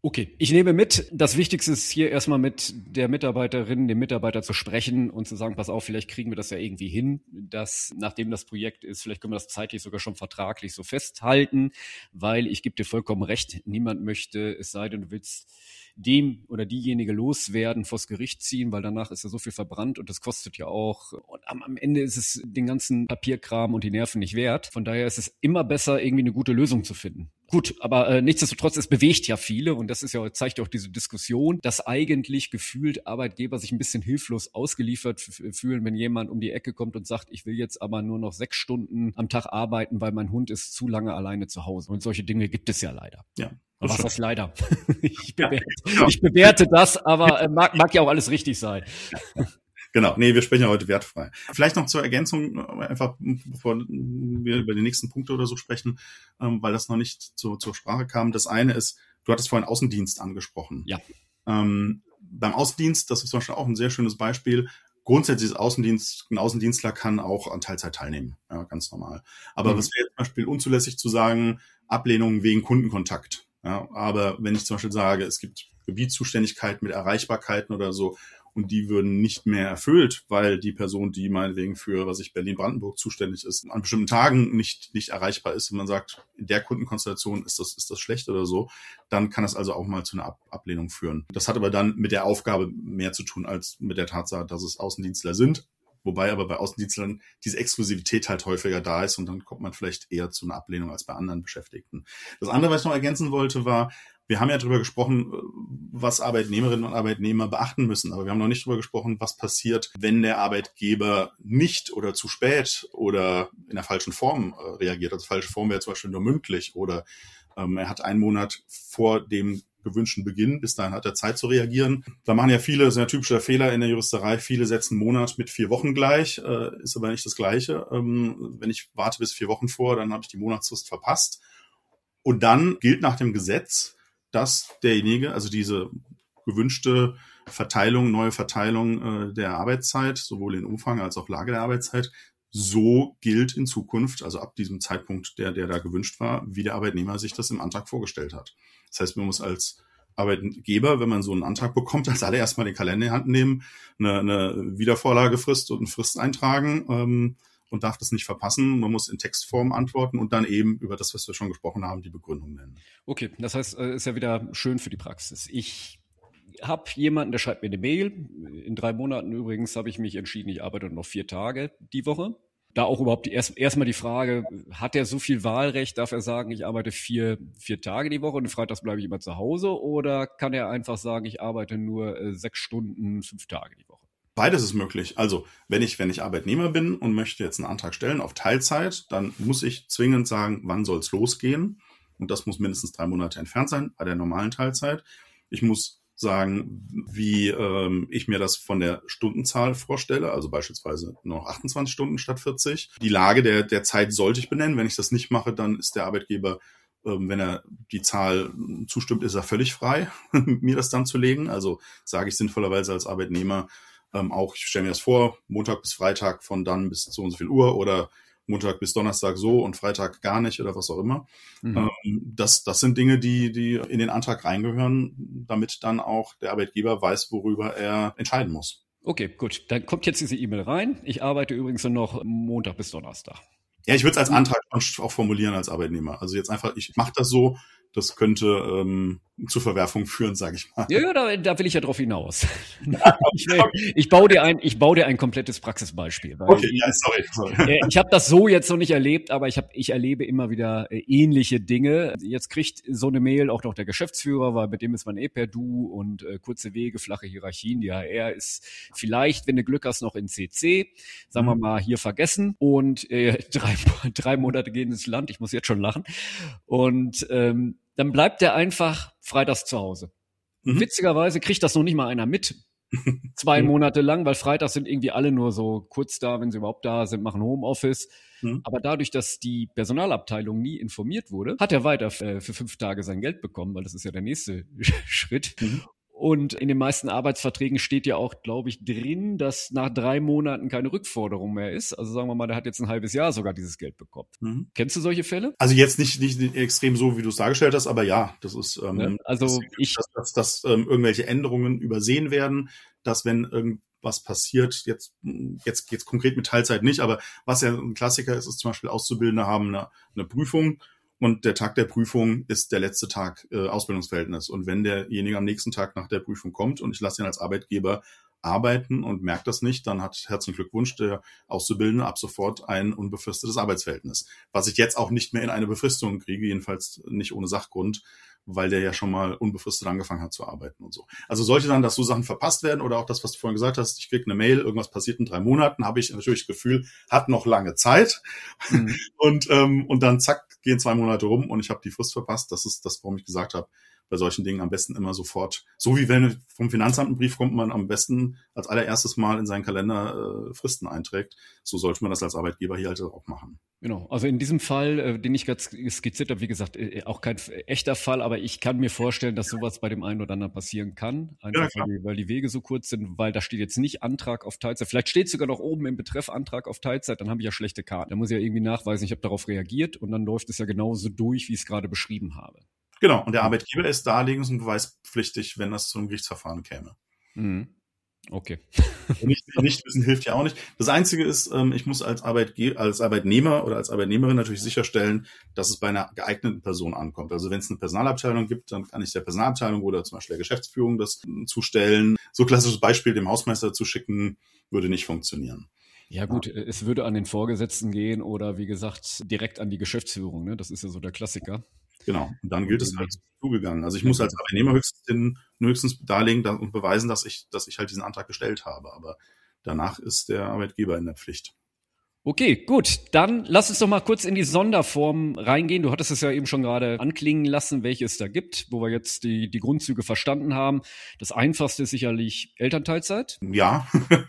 Speaker 1: Okay, ich nehme mit, das Wichtigste ist hier erstmal mit der Mitarbeiterin, dem Mitarbeiter zu sprechen und zu sagen, pass auf, vielleicht kriegen wir das ja irgendwie hin, dass nachdem das Projekt ist, vielleicht können wir das zeitlich sogar schon vertraglich so festhalten, weil ich gebe dir vollkommen recht, niemand möchte, es sei denn, du willst dem oder diejenige loswerden, vors Gericht ziehen, weil danach ist ja so viel verbrannt und das kostet ja auch. Und am, am Ende ist es den ganzen Papierkram und die Nerven nicht wert. Von daher ist es immer besser, irgendwie eine gute Lösung zu finden. Gut, aber äh, nichtsdestotrotz, es bewegt ja viele und das ist ja, zeigt ja auch diese Diskussion, dass eigentlich gefühlt Arbeitgeber sich ein bisschen hilflos ausgeliefert f- fühlen, wenn jemand um die Ecke kommt und sagt, ich will jetzt aber nur noch sechs Stunden am Tag arbeiten, weil mein Hund ist zu lange alleine zu Hause. Und solche Dinge gibt es ja leider.
Speaker 3: Ja.
Speaker 1: Aber was heißt leider? Ich bewerte,
Speaker 3: Ja.
Speaker 1: ich bewerte das, aber äh, mag, mag ja auch alles richtig sein.
Speaker 3: Genau, nee, wir sprechen ja heute wertfrei. Vielleicht noch zur Ergänzung, einfach bevor wir über die nächsten Punkte oder so sprechen, ähm, weil das noch nicht zu, zur Sprache kam. Das eine ist, du hattest vorhin Außendienst angesprochen.
Speaker 1: Ja.
Speaker 3: Ähm, beim Außendienst, das ist zum Beispiel auch ein sehr schönes Beispiel, grundsätzlich ist Außendienst, ein Außendienstler kann auch an Teilzeit teilnehmen, ja, ganz normal. Aber
Speaker 1: Mhm.
Speaker 3: was wäre jetzt zum Beispiel unzulässig zu sagen, Ablehnung wegen Kundenkontakt. Ja, aber wenn ich zum Beispiel sage, es gibt Gebietszuständigkeiten mit Erreichbarkeiten oder so, und die würden nicht mehr erfüllt, weil die Person, die meinetwegen für, was ich Berlin-Brandenburg zuständig ist, an bestimmten Tagen nicht, nicht erreichbar ist und man sagt, in der Kundenkonstellation ist das, ist das schlecht oder so, dann kann das also auch mal zu einer Ab- Ablehnung führen. Das hat aber dann mit der Aufgabe mehr zu tun als mit der Tatsache, dass es Außendienstler sind. Wobei aber bei Außendienstlern diese Exklusivität halt häufiger da ist und dann kommt man vielleicht eher zu einer Ablehnung als bei anderen Beschäftigten. Das andere, was ich noch ergänzen wollte, war, wir haben ja darüber gesprochen, was Arbeitnehmerinnen und Arbeitnehmer beachten müssen, aber wir haben noch nicht darüber gesprochen, was passiert, wenn der Arbeitgeber nicht oder zu spät oder in der falschen Form äh, reagiert. Also falsche Form wäre zum Beispiel nur mündlich oder ähm, er hat einen Monat vor dem gewünschten Beginn, bis dahin hat er Zeit zu reagieren. Da machen ja viele, das ist ein typischer Fehler in der Juristerei, viele setzen einen Monat mit vier Wochen gleich, äh, ist aber nicht das Gleiche. Ähm, wenn ich warte bis vier Wochen vor, dann habe ich die Monatsfrist verpasst. Und dann gilt nach dem Gesetz, dass derjenige, also diese gewünschte Verteilung, neue Verteilung äh, der Arbeitszeit, sowohl in Umfang als auch Lage der Arbeitszeit, so gilt in Zukunft, also ab diesem Zeitpunkt, der, der da gewünscht war, wie der Arbeitnehmer sich das im Antrag vorgestellt hat. Das heißt, man muss als Arbeitgeber, wenn man so einen Antrag bekommt, als allererst mal den Kalender in die Hand nehmen, eine, eine Wiedervorlagefrist und eine Frist eintragen ähm, und darf das nicht verpassen. Man muss in Textform antworten und dann eben über das, was wir schon gesprochen haben, die Begründung nennen.
Speaker 1: Okay, das heißt, äh, ist ja wieder schön für die Praxis. Ich habe jemanden, der schreibt mir eine Mail. In drei Monaten übrigens habe ich mich entschieden, ich arbeite noch vier Tage die Woche. Da auch überhaupt die, erst erstmal die Frage, hat er so viel Wahlrecht, darf er sagen, ich arbeite vier, vier Tage die Woche und freitags bleibe ich immer zu Hause, oder kann er einfach sagen, ich arbeite nur äh, sechs Stunden, fünf Tage die Woche?
Speaker 3: Beides ist möglich. Also, wenn ich, wenn ich Arbeitnehmer bin und möchte jetzt einen Antrag stellen auf Teilzeit, dann muss ich zwingend sagen, wann soll es losgehen? Und das muss mindestens drei Monate entfernt sein bei der normalen Teilzeit. Ich muss sagen, wie ähm, ich mir das von der Stundenzahl vorstelle, also beispielsweise nur noch achtundzwanzig Stunden statt vierzig. Die Lage der, der Zeit sollte ich benennen. Wenn ich das nicht mache, dann ist der Arbeitgeber, ähm, wenn er die Zahl zustimmt, ist er völlig frei, mir das dann zu legen. Also sage ich sinnvollerweise als Arbeitnehmer ähm, auch, ich stelle mir das vor, Montag bis Freitag von dann bis so und so viel Uhr oder Montag bis Donnerstag so und Freitag gar nicht oder was auch immer. Mhm. Ähm, das, das sind Dinge, die, die in den Antrag reingehören, damit dann auch der Arbeitgeber weiß, worüber er entscheiden muss.
Speaker 1: Okay, gut. Dann kommt jetzt diese E-Mail rein. Ich arbeite übrigens nur noch Montag bis Donnerstag.
Speaker 3: Ja, ich würde es als Antrag auch formulieren als Arbeitnehmer. Also jetzt einfach, ich mache das so, das könnte ähm, zu Verwerfung führen, sage ich mal.
Speaker 1: Ja, da, da will ich ja drauf hinaus. ich, will, ich baue dir ein, ich baue dir ein komplettes Praxisbeispiel. Weil
Speaker 3: okay,
Speaker 1: ich,
Speaker 3: ja, sorry. sorry.
Speaker 1: Ich habe das so jetzt noch nicht erlebt, aber ich, hab, ich erlebe immer wieder äh, ähnliche Dinge. Jetzt kriegt so eine Mail auch noch der Geschäftsführer, weil mit dem ist man eh per Du und äh, kurze Wege, flache Hierarchien. Die H R ist vielleicht, wenn du Glück hast, noch in C C. Sagen wir mal, hier vergessen. Und äh, drei, drei Monate gehen ins Land. Ich muss jetzt schon lachen. Und ähm, dann bleibt der einfach freitags zu Hause. Mhm. Witzigerweise kriegt das noch nicht mal einer mit. Zwei mhm. Monate lang, weil freitags sind irgendwie alle nur so kurz da, wenn sie überhaupt da sind, machen Homeoffice. Mhm. Aber dadurch, dass die Personalabteilung nie informiert wurde, hat er weiter äh, für fünf Tage sein Geld bekommen, weil das ist ja der nächste Schritt. Mhm. Und in den meisten Arbeitsverträgen steht ja auch, glaube ich, drin, dass nach drei Monaten keine Rückforderung mehr ist. Also sagen wir mal, der hat jetzt ein halbes Jahr sogar dieses Geld bekommen. Mhm. Kennst du solche Fälle?
Speaker 3: Also jetzt nicht, nicht extrem so, wie du es dargestellt hast, aber ja, das ist, ähm,
Speaker 1: ja, also
Speaker 3: das,
Speaker 1: ich,
Speaker 3: dass, dass, dass ähm, irgendwelche Änderungen übersehen werden, dass wenn irgendwas passiert, jetzt, jetzt geht's konkret mit Teilzeit nicht, aber was ja ein Klassiker ist, ist zum Beispiel Auszubildende haben eine, eine Prüfung. Und der Tag der Prüfung ist der letzte Tag äh, Ausbildungsverhältnis. Und wenn derjenige am nächsten Tag nach der Prüfung kommt und ich lasse ihn als Arbeitgeber arbeiten und merkt das nicht, dann hat herzlichen Glückwunsch der Auszubildende ab sofort ein unbefristetes Arbeitsverhältnis. Was ich jetzt auch nicht mehr in eine Befristung kriege, jedenfalls nicht ohne Sachgrund, weil der ja schon mal unbefristet angefangen hat zu arbeiten und so. Also sollte dann, dass so Sachen verpasst werden oder auch das, was du vorhin gesagt hast, ich kriege eine Mail, irgendwas passiert in drei Monaten, habe ich natürlich das Gefühl, hat noch lange Zeit. Mhm. Und ähm, und dann zack, gehen zwei Monate rum und ich habe die Frist verpasst. Das ist das, warum ich gesagt habe, bei solchen Dingen am besten immer sofort, so wie wenn vom Finanzamt ein Brief kommt, man am besten als allererstes Mal in seinen Kalender äh, Fristen einträgt. So sollte man das als Arbeitgeber hier halt auch machen.
Speaker 1: Genau, also in diesem Fall, äh, den ich gerade skizziert habe, wie gesagt, äh, auch kein echter Fall, aber ich kann mir vorstellen, dass sowas bei dem einen oder anderen passieren kann. Einfach ja, weil, die, weil die Wege so kurz sind, weil da steht jetzt nicht Antrag auf Teilzeit. Vielleicht steht sogar noch oben im Betreff Antrag auf Teilzeit, dann habe ich ja schlechte Karten. Da muss ich ja irgendwie nachweisen, ich habe darauf reagiert und dann läuft es ja genauso durch, wie ich es gerade beschrieben habe.
Speaker 3: Genau, und der Arbeitgeber ist darlegungs- und beweispflichtig, wenn das zu einem Gerichtsverfahren käme.
Speaker 1: Mhm. Okay.
Speaker 3: nicht, nicht wissen hilft ja auch nicht. Das Einzige ist, ich muss als Arbeitgeber, als Arbeitnehmer oder als Arbeitnehmerin natürlich sicherstellen, dass es bei einer geeigneten Person ankommt. Also wenn es eine Personalabteilung gibt, dann kann ich der Personalabteilung oder zum Beispiel der Geschäftsführung das zustellen. So klassisches Beispiel dem Hausmeister zu schicken, würde nicht funktionieren.
Speaker 1: Ja gut, ja. Es würde an den Vorgesetzten gehen oder wie gesagt direkt an die Geschäftsführung. Ne? Das ist ja so der Klassiker.
Speaker 3: Genau, und dann gilt es halt zugegangen. Also ich muss als Arbeitnehmer höchstens, höchstens darlegen und beweisen, dass ich, dass ich halt diesen Antrag gestellt habe. Aber danach ist der Arbeitgeber in der Pflicht.
Speaker 1: Okay, gut. Dann lass uns doch mal kurz in die Sonderform reingehen. Du hattest es ja eben schon gerade anklingen lassen, welche es da gibt, wo wir jetzt die, die Grundzüge verstanden haben. Das Einfachste ist sicherlich Elternteilzeit.
Speaker 3: Ja.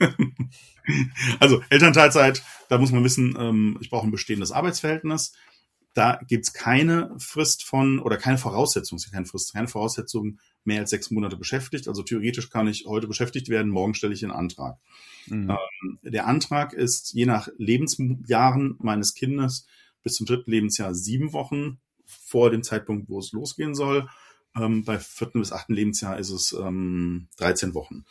Speaker 3: Also Elternteilzeit, da muss man wissen, ich brauche ein bestehendes Arbeitsverhältnis. Da gibt's keine Frist von, oder keine Voraussetzung, keine Frist, keine Voraussetzung mehr als sechs Monate beschäftigt. Also theoretisch kann ich heute beschäftigt werden, morgen stelle ich einen Antrag. Mhm. Ähm, der Antrag ist je nach Lebensjahren meines Kindes bis zum dritten Lebensjahr sieben Wochen vor dem Zeitpunkt, wo es losgehen soll. Ähm, bei vierten bis achten Lebensjahr ist es ähm, dreizehn Wochen.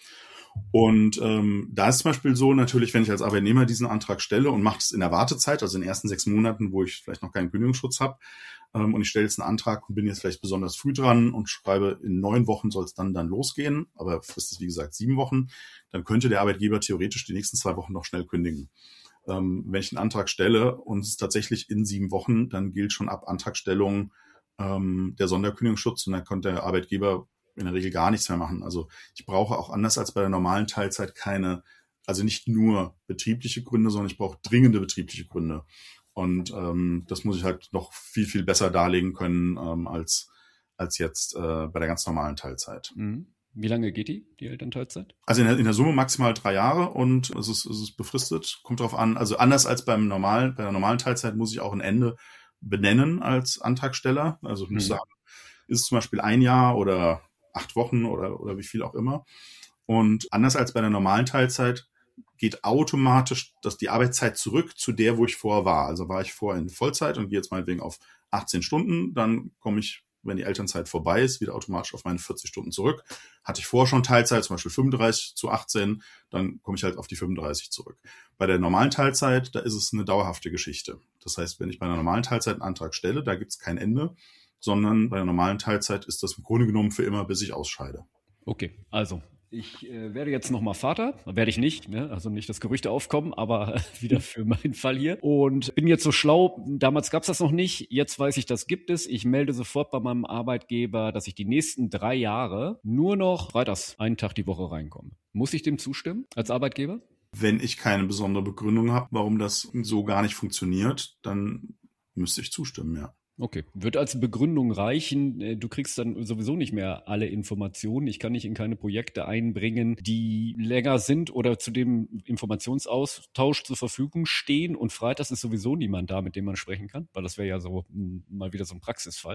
Speaker 3: Und ähm, da ist zum Beispiel so, natürlich, wenn ich als Arbeitnehmer diesen Antrag stelle und mache es in der Wartezeit, also in den ersten sechs Monaten, wo ich vielleicht noch keinen Kündigungsschutz habe, ähm, und ich stelle jetzt einen Antrag und bin jetzt vielleicht besonders früh dran und schreibe, in neun Wochen soll es dann dann losgehen, aber Frist ist wie gesagt sieben Wochen, dann könnte der Arbeitgeber theoretisch die nächsten zwei Wochen noch schnell kündigen. Ähm, wenn ich einen Antrag stelle und es ist tatsächlich in sieben Wochen, dann gilt schon ab Antragstellung ähm, der Sonderkündigungsschutz und dann könnte der Arbeitgeber in der Regel gar nichts mehr machen. Also ich brauche auch anders als bei der normalen Teilzeit keine, also nicht nur betriebliche Gründe, sondern ich brauche dringende betriebliche Gründe. Und ähm, das muss ich halt noch viel, viel besser darlegen können ähm, als als jetzt äh, bei der ganz normalen Teilzeit.
Speaker 1: Mhm. Wie lange geht die, die Elternteilzeit?
Speaker 3: Also in der, in der Summe maximal drei Jahre und es ist, es ist befristet, kommt drauf an. Also anders als beim normalen, bei der normalen Teilzeit muss ich auch ein Ende benennen als Antragsteller. Also ich muss mhm. sagen, ist es zum Beispiel ein Jahr oder acht Wochen oder, oder wie viel auch immer. Und anders als bei der normalen Teilzeit geht automatisch dass die Arbeitszeit zurück zu der, wo ich vorher war. Also war ich vorher in Vollzeit und gehe jetzt meinetwegen auf achtzehn Stunden, dann komme ich, wenn die Elternzeit vorbei ist, wieder automatisch auf meine vierzig Stunden zurück. Hatte ich vorher schon Teilzeit, zum Beispiel fünfunddreißig zu achtzehn, dann komme ich halt auf die fünfunddreißig zurück. Bei der normalen Teilzeit, da ist es eine dauerhafte Geschichte. Das heißt, wenn ich bei einer normalen Teilzeit einen Antrag stelle, da gibt es kein Ende, sondern bei der normalen Teilzeit ist das im Grunde genommen für immer, bis ich ausscheide.
Speaker 1: Okay, also ich äh, werde jetzt nochmal Vater, werde ich nicht, ne? Also nicht, dass Gerüchte aufkommen, aber äh, wieder für meinen Fall hier. Und bin jetzt so schlau, damals gab es das noch nicht, jetzt weiß ich, das gibt es. Ich melde sofort bei meinem Arbeitgeber, dass ich die nächsten drei Jahre nur noch freitags einen Tag die Woche reinkomme. Muss ich dem zustimmen als Arbeitgeber?
Speaker 3: Wenn ich keine besondere Begründung habe, warum das so gar nicht funktioniert, dann müsste ich zustimmen, ja.
Speaker 1: Okay, wird als Begründung reichen, du kriegst dann sowieso nicht mehr alle Informationen. Ich kann nicht in keine Projekte einbringen, die länger sind oder zu dem Informationsaustausch zur Verfügung stehen und freitags ist sowieso niemand da, mit dem man sprechen kann, weil das wäre ja so mal wieder so ein Praxisfall.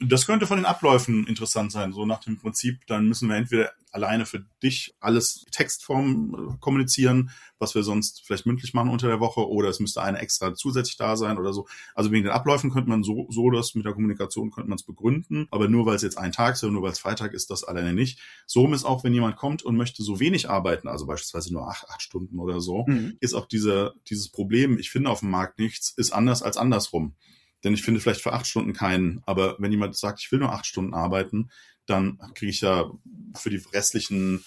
Speaker 3: Das könnte von den Abläufen interessant sein, so nach dem Prinzip, dann müssen wir entweder alleine für dich alles Textform kommunizieren, was wir sonst vielleicht mündlich machen unter der Woche, oder es müsste eine extra zusätzlich da sein oder so. Also wegen den Abläufen könnte man so, so das mit der Kommunikation könnte man es begründen, aber nur weil es jetzt ein Tag ist oder nur weil es Freitag ist, das alleine nicht. So ist auch, wenn jemand kommt und möchte so wenig arbeiten, also beispielsweise nur acht, acht Stunden oder so, mhm. ist auch diese, dieses Problem, ich finde auf dem Markt nichts, ist anders als andersrum. Denn ich finde vielleicht für acht Stunden keinen, aber wenn jemand sagt, ich will nur acht Stunden arbeiten, dann kriege ich ja für die restlichen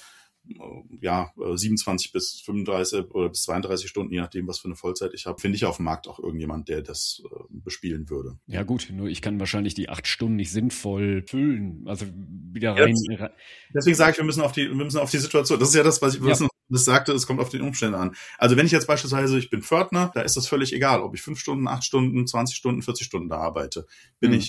Speaker 3: ja siebenundzwanzig bis fünfunddreißig oder bis zweiunddreißig Stunden, je nachdem, was für eine Vollzeit ich habe, finde ich auf dem Markt auch irgendjemand, der das äh, bespielen würde.
Speaker 1: Ja gut, nur ich kann wahrscheinlich die acht Stunden nicht sinnvoll füllen, also wieder rein.
Speaker 3: Ja, deswegen sage ich, wir müssen auf die, wir müssen auf die Situation. Das ist ja das, was ich ja. wissen, das sagte, es kommt auf den Umständen an. Also wenn ich jetzt beispielsweise, ich bin Pförtner, da ist das völlig egal, ob ich fünf Stunden, acht Stunden, zwanzig Stunden, vierzig Stunden da arbeite. Bin mhm. ich,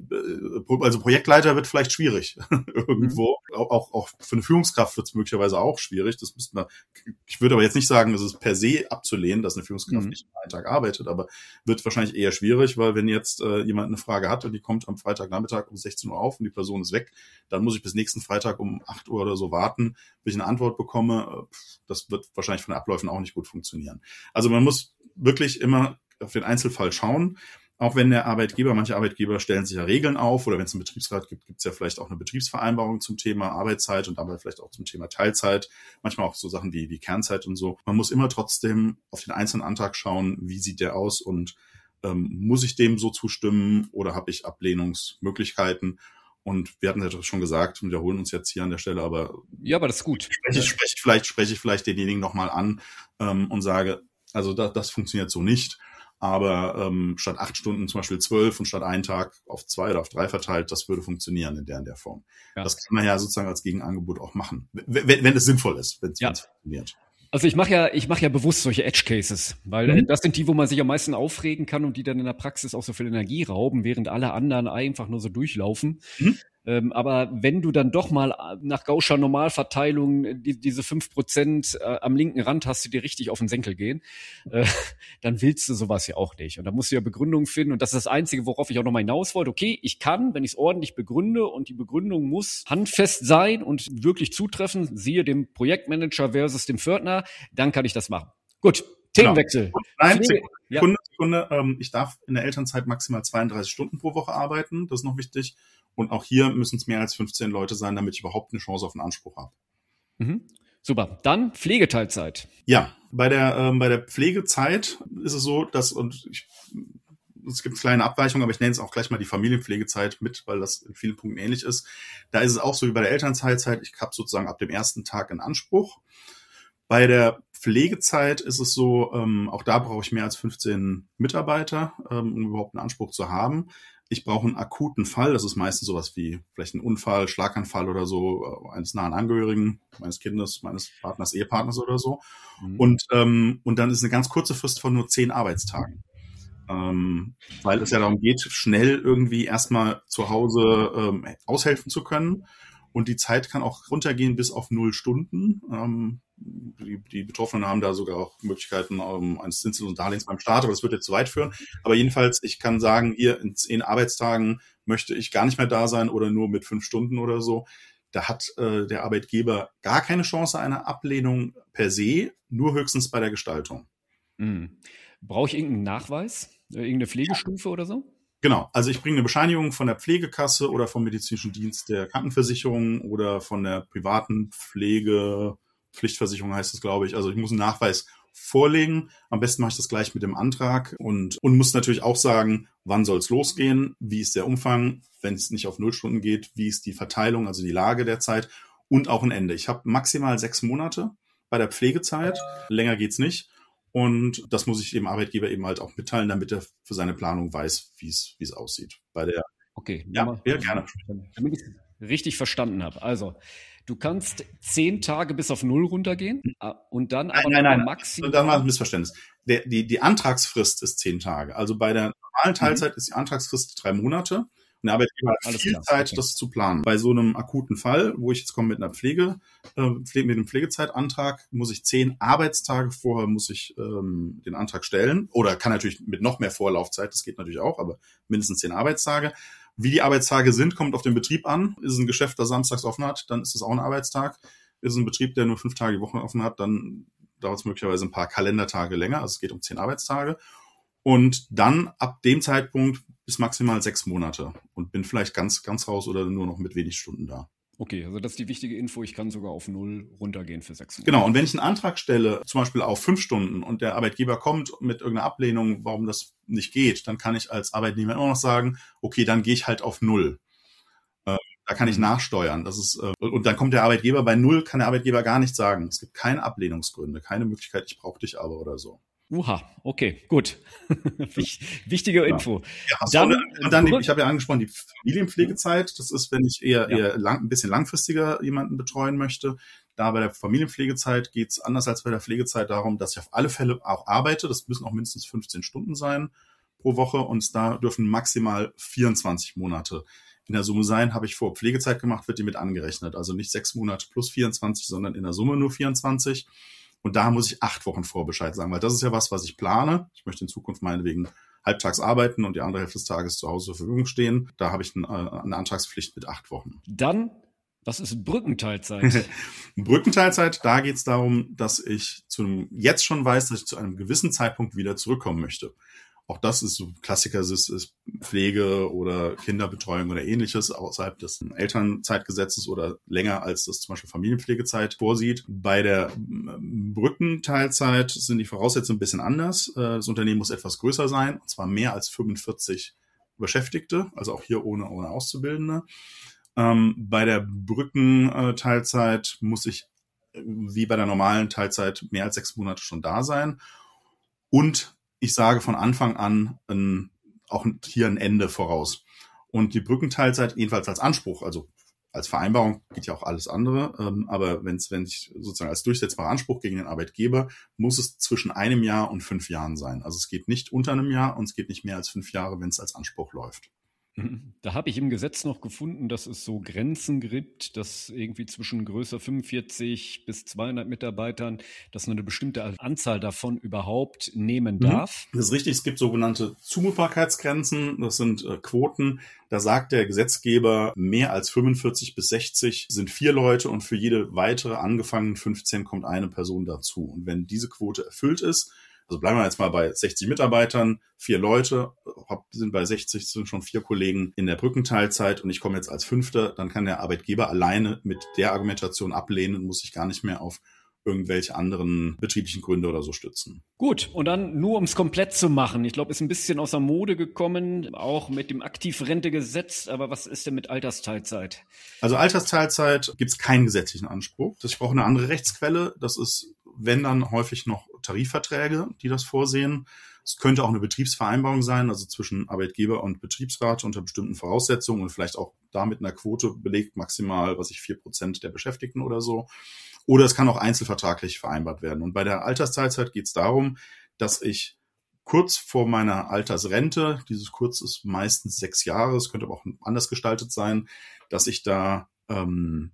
Speaker 3: also Projektleiter wird vielleicht schwierig irgendwo. Mhm. Auch, auch für eine Führungskraft wird es möglicherweise auch schwierig. Das müssten wir, ich würde aber jetzt nicht sagen, es ist per se abzulehnen, dass eine Führungskraft mhm. nicht einen Tag arbeitet, aber wird wahrscheinlich eher schwierig, weil wenn jetzt äh, jemand eine Frage hat und die kommt am Freitagnachmittag um sechzehn Uhr auf und die Person ist weg, dann muss ich bis nächsten Freitag um acht Uhr oder so warten, bis ich eine Antwort bekomme. Das wird wahrscheinlich von den Abläufen auch nicht gut funktionieren. Also man muss wirklich immer auf den Einzelfall schauen. Auch wenn der Arbeitgeber, manche Arbeitgeber stellen sich ja Regeln auf, oder wenn es einen Betriebsrat gibt, gibt es ja vielleicht auch eine Betriebsvereinbarung zum Thema Arbeitszeit und dabei vielleicht auch zum Thema Teilzeit, manchmal auch so Sachen wie, wie Kernzeit und so. Man muss immer trotzdem auf den einzelnen Antrag schauen, wie sieht der aus und ähm, muss ich dem so zustimmen oder habe ich Ablehnungsmöglichkeiten? Und wir hatten ja schon gesagt, wiederholen uns jetzt hier an der Stelle, aber
Speaker 1: ja, aber das ist gut.
Speaker 3: Spreche ich, spreche ich vielleicht, spreche ich vielleicht denjenigen nochmal an ähm, und sage, also da, das funktioniert so nicht. Aber ähm, statt acht Stunden zum Beispiel zwölf und statt einen Tag auf zwei oder auf drei verteilt, das würde funktionieren in der in der Form. Ja. Das kann man ja sozusagen als Gegenangebot auch machen, wenn, wenn es sinnvoll ist, wenn es ja. funktioniert.
Speaker 1: Also ich mache ja, ich mache ja bewusst solche Edge Cases, weil mhm. das sind die, wo man sich am meisten aufregen kann und die dann in der Praxis auch so viel Energie rauben, während alle anderen einfach nur so durchlaufen. Mhm. Ähm, aber wenn du dann doch mal nach Gaußscher Normalverteilung die, diese fünf Prozent äh, am linken Rand hast, die dir richtig auf den Senkel gehen, äh, dann willst du sowas ja auch nicht. Und da musst du ja Begründungen finden. Und das ist das Einzige, worauf ich auch nochmal hinaus wollte. Okay, ich kann, wenn ich es ordentlich begründe und die Begründung muss handfest sein und wirklich zutreffen, siehe dem Projektmanager versus dem Pförtner, dann kann ich das machen. Gut, Themenwechsel.
Speaker 3: Genau. Nein, Sekunde, Sekunde, Sekunde. Ähm, ich darf in der Elternzeit maximal zweiunddreißig Stunden pro Woche arbeiten. Das ist noch wichtig. Und auch hier müssen es mehr als fünfzehn Leute sein, damit ich überhaupt eine Chance auf einen Anspruch habe.
Speaker 1: Mhm. Super. Dann Pflegeteilzeit.
Speaker 3: Ja, bei der ähm, bei der Pflegezeit ist es so, dass, und ich, es gibt kleine Abweichungen, aber ich nenne es auch gleich mal die Familienpflegezeit mit, weil das in vielen Punkten ähnlich ist. Da ist es auch so wie bei der Elternteilzeit. Ich habe sozusagen ab dem ersten Tag einen Anspruch. Bei der Pflegezeit ist es so, ähm, auch da brauche ich mehr als fünfzehn Mitarbeiter, ähm, um überhaupt einen Anspruch zu haben. Ich brauche einen akuten Fall, das ist meistens sowas wie vielleicht ein Unfall, Schlaganfall oder so, eines nahen Angehörigen, meines Kindes, meines Partners, Ehepartners oder so. Mhm. Und ähm, und dann ist eine ganz kurze Frist von nur zehn Arbeitstagen. Ähm, weil es ja darum geht, schnell irgendwie erstmal zu Hause ähm, aushelfen zu können. Und die Zeit kann auch runtergehen bis auf null Stunden. Ähm, die, die Betroffenen haben da sogar auch Möglichkeiten ähm, eines zinslosen Darlehens beim Staat, aber das würde jetzt zu weit führen. Aber jedenfalls, ich kann sagen, hier in zehn Arbeitstagen möchte ich gar nicht mehr da sein oder nur mit fünf Stunden oder so. Da hat äh, der Arbeitgeber gar keine Chance einer Ablehnung per se, nur höchstens bei der Gestaltung.
Speaker 1: Mhm. Brauche ich irgendeinen Nachweis? Irgendeine Pflegestufe oder so?
Speaker 3: Genau, also ich bringe eine Bescheinigung von der Pflegekasse oder vom medizinischen Dienst der Krankenversicherung oder von der privaten Pflegepflichtversicherung heißt es, glaube ich. Also ich muss einen Nachweis vorlegen. Am besten mache ich das gleich mit dem Antrag und, und muss natürlich auch sagen, wann soll es losgehen, wie ist der Umfang, wenn es nicht auf null Stunden geht, wie ist die Verteilung, also die Lage der Zeit und auch ein Ende. Ich habe maximal sechs Monate bei der Pflegezeit, länger geht's nicht. Und das muss ich dem Arbeitgeber eben halt auch mitteilen, damit er für seine Planung weiß, wie es wie es aussieht. Bei der
Speaker 1: Okay,
Speaker 3: ja,
Speaker 1: mal,
Speaker 3: ja, gerne.
Speaker 1: Damit ich es richtig verstanden habe. Also, du kannst zehn Tage bis auf null runtergehen und dann
Speaker 3: nein,
Speaker 1: aber
Speaker 3: nein, nein,
Speaker 1: maximal...
Speaker 3: Da war ein Missverständnis. Der, die, die Antragsfrist ist zehn Tage. Also bei der normalen Teilzeit mhm. ist die Antragsfrist drei Monate. Und der Arbeitgeber hat Alles viel klar. Zeit, okay. das zu planen. Bei so einem akuten Fall, wo ich jetzt komme mit einer Pflege, äh, mit einem Pflegezeitantrag, muss ich zehn Arbeitstage vorher muss ich ähm, den Antrag stellen. Oder kann natürlich mit noch mehr Vorlaufzeit, das geht natürlich auch, aber mindestens zehn Arbeitstage. Wie die Arbeitstage sind, kommt auf den Betrieb an. Ist es ein Geschäft, das samstags offen hat, dann ist es auch ein Arbeitstag. Ist es ein Betrieb, der nur fünf Tage die Woche offen hat, dann dauert es möglicherweise ein paar Kalendertage länger. Also es geht um zehn Arbeitstage. Und dann ab dem Zeitpunkt bis maximal sechs Monate und bin vielleicht ganz, ganz raus oder nur noch mit wenig Stunden da.
Speaker 1: Okay, also das ist die wichtige Info. Ich kann sogar auf null runtergehen für sechs Monate.
Speaker 3: Genau, und wenn ich einen Antrag stelle, zum Beispiel auf fünf Stunden und der Arbeitgeber kommt mit irgendeiner Ablehnung, warum das nicht geht, dann kann ich als Arbeitnehmer immer noch sagen, okay, dann gehe ich halt auf null. Äh, da kann ich mhm. nachsteuern. Das ist, äh, und dann kommt der Arbeitgeber bei null, kann der Arbeitgeber gar nichts sagen. Es gibt keine Ablehnungsgründe, keine Möglichkeit, ich brauche dich aber oder so.
Speaker 1: Uha, okay, gut. Wichtige
Speaker 3: ja.
Speaker 1: Info.
Speaker 3: Ja, dann, und, und dann, die, ich habe ja angesprochen, die Familienpflegezeit. Das ist, wenn ich eher, ja. eher lang, ein bisschen langfristiger jemanden betreuen möchte. Da bei der Familienpflegezeit geht es anders als bei der Pflegezeit darum, dass ich auf alle Fälle auch arbeite. Das müssen auch mindestens fünfzehn Stunden sein pro Woche. Und da dürfen maximal vierundzwanzig Monate in der Summe sein. Habe ich vor Pflegezeit gemacht, wird die mit angerechnet. Also nicht sechs Monate plus vierundzwanzig, sondern in der Summe nur vierundzwanzig. Und da muss ich acht Wochen vor Bescheid sagen, weil das ist ja was, was ich plane. Ich möchte in Zukunft meinetwegen halbtags arbeiten und die andere Hälfte des Tages zu Hause zur Verfügung stehen. Da habe ich eine, eine Antragspflicht mit acht Wochen.
Speaker 1: Dann, was ist Brückenteilzeit?
Speaker 3: Brückenteilzeit, da geht es darum, dass ich zu, jetzt schon weiß, dass ich zu einem gewissen Zeitpunkt wieder zurückkommen möchte. Auch das ist so ein Klassiker, es ist, ist Pflege oder Kinderbetreuung oder ähnliches außerhalb des Elternzeitgesetzes oder länger als das zum Beispiel Familienpflegezeit vorsieht. Bei der Brückenteilzeit sind die Voraussetzungen ein bisschen anders. Das Unternehmen muss etwas größer sein, und zwar mehr als fünfundvierzig Beschäftigte, also auch hier ohne, ohne Auszubildende. Ähm, bei der Brückenteilzeit muss ich wie bei der normalen Teilzeit mehr als sechs Monate schon da sein. Und ich sage von Anfang an ein, auch hier ein Ende voraus. Und die Brückenteilzeit jedenfalls als Anspruch, also als Vereinbarung geht ja auch alles andere, ähm, aber wenn es, wenn ich sozusagen als durchsetzbarer Anspruch gegen den Arbeitgeber, muss es zwischen einem Jahr und fünf Jahren sein. Also es geht nicht unter einem Jahr und es geht nicht mehr als fünf Jahre, wenn es als Anspruch läuft.
Speaker 1: Da habe ich im Gesetz noch gefunden, dass es so Grenzen gibt, dass irgendwie zwischen größer fünfundvierzig bis zweihundert Mitarbeitern, dass man eine bestimmte Anzahl davon überhaupt nehmen darf.
Speaker 3: Das ist richtig. Es gibt sogenannte Zumutbarkeitsgrenzen. Das sind äh, Quoten. Da sagt der Gesetzgeber, mehr als fünfundvierzig bis sechzig sind vier Leute und für jede weitere angefangen fünfzehn kommt eine Person dazu. Und wenn diese Quote erfüllt ist, also bleiben wir jetzt mal bei sechzig Mitarbeitern, vier Leute, sind bei sechzig, sind schon vier Kollegen in der Brückenteilzeit und ich komme jetzt als Fünfter, dann kann der Arbeitgeber alleine mit der Argumentation ablehnen und muss sich gar nicht mehr auf irgendwelche anderen betrieblichen Gründe oder so stützen.
Speaker 1: Gut, und dann nur um es komplett zu machen. Ich glaube, ist ein bisschen aus der Mode gekommen, auch mit dem Aktivrentegesetz. Aber was ist denn mit Altersteilzeit?
Speaker 3: Also Altersteilzeit gibt es keinen gesetzlichen Anspruch. Ich brauche eine andere Rechtsquelle. Das ist, wenn dann häufig noch Tarifverträge, die das vorsehen. Es könnte auch eine Betriebsvereinbarung sein, also zwischen Arbeitgeber und Betriebsrat unter bestimmten Voraussetzungen und vielleicht auch damit einer Quote belegt, maximal, was ich, vier Prozent der Beschäftigten oder so. Oder es kann auch einzelvertraglich vereinbart werden. Und bei der Altersteilzeit geht es darum, dass ich kurz vor meiner Altersrente, dieses kurz ist meistens sechs Jahre, es könnte aber auch anders gestaltet sein, dass ich da ähm,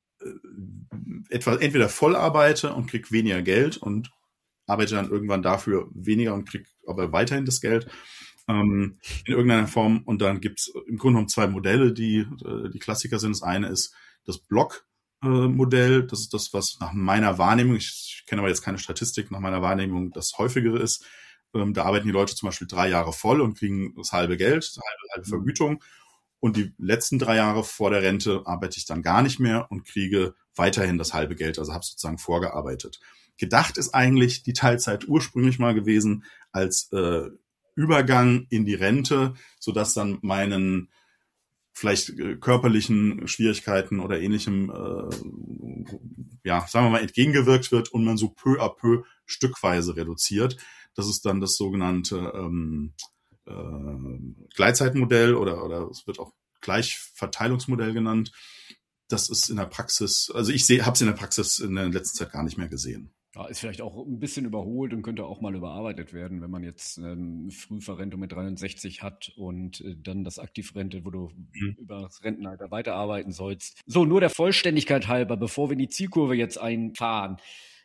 Speaker 3: etwa entweder voll arbeite und kriege weniger Geld und arbeite dann irgendwann dafür weniger und kriege aber weiterhin das Geld ähm, in irgendeiner Form. Und dann gibt es im Grunde genommen zwei Modelle, die äh, die Klassiker sind. Das eine ist das Block Modell, das ist das, was nach meiner Wahrnehmung, ich kenne aber jetzt keine Statistik, nach meiner Wahrnehmung das häufigere ist. Ähm, da arbeiten die Leute zum Beispiel drei Jahre voll und kriegen das halbe Geld, das halbe, halbe Vergütung. Und die letzten drei Jahre vor der Rente arbeite ich dann gar nicht mehr und kriege weiterhin das halbe Geld, also habe sozusagen vorgearbeitet. Gedacht ist eigentlich die Teilzeit ursprünglich mal gewesen als äh, Übergang in die Rente, sodass dann meinen vielleicht äh, körperlichen Schwierigkeiten oder ähnlichem, äh, ja, sagen wir mal, entgegengewirkt wird und man so peu à peu stückweise reduziert. Das ist dann das sogenannte ähm, äh, Gleitzeitmodell oder, oder es wird auch Gleichverteilungsmodell genannt. Das ist in der Praxis, also ich sehe, habe es in der Praxis in der letzten Zeit gar nicht mehr gesehen.
Speaker 1: Ja, ist vielleicht auch ein bisschen überholt und könnte auch mal überarbeitet werden, wenn man jetzt ähm, Frühverrentung mit dreiundsechzig hat und äh, dann das Aktivrente, wo du mhm. über das Rentenalter weiterarbeiten sollst. So, nur der Vollständigkeit halber, bevor wir in die Zielkurve jetzt einfahren.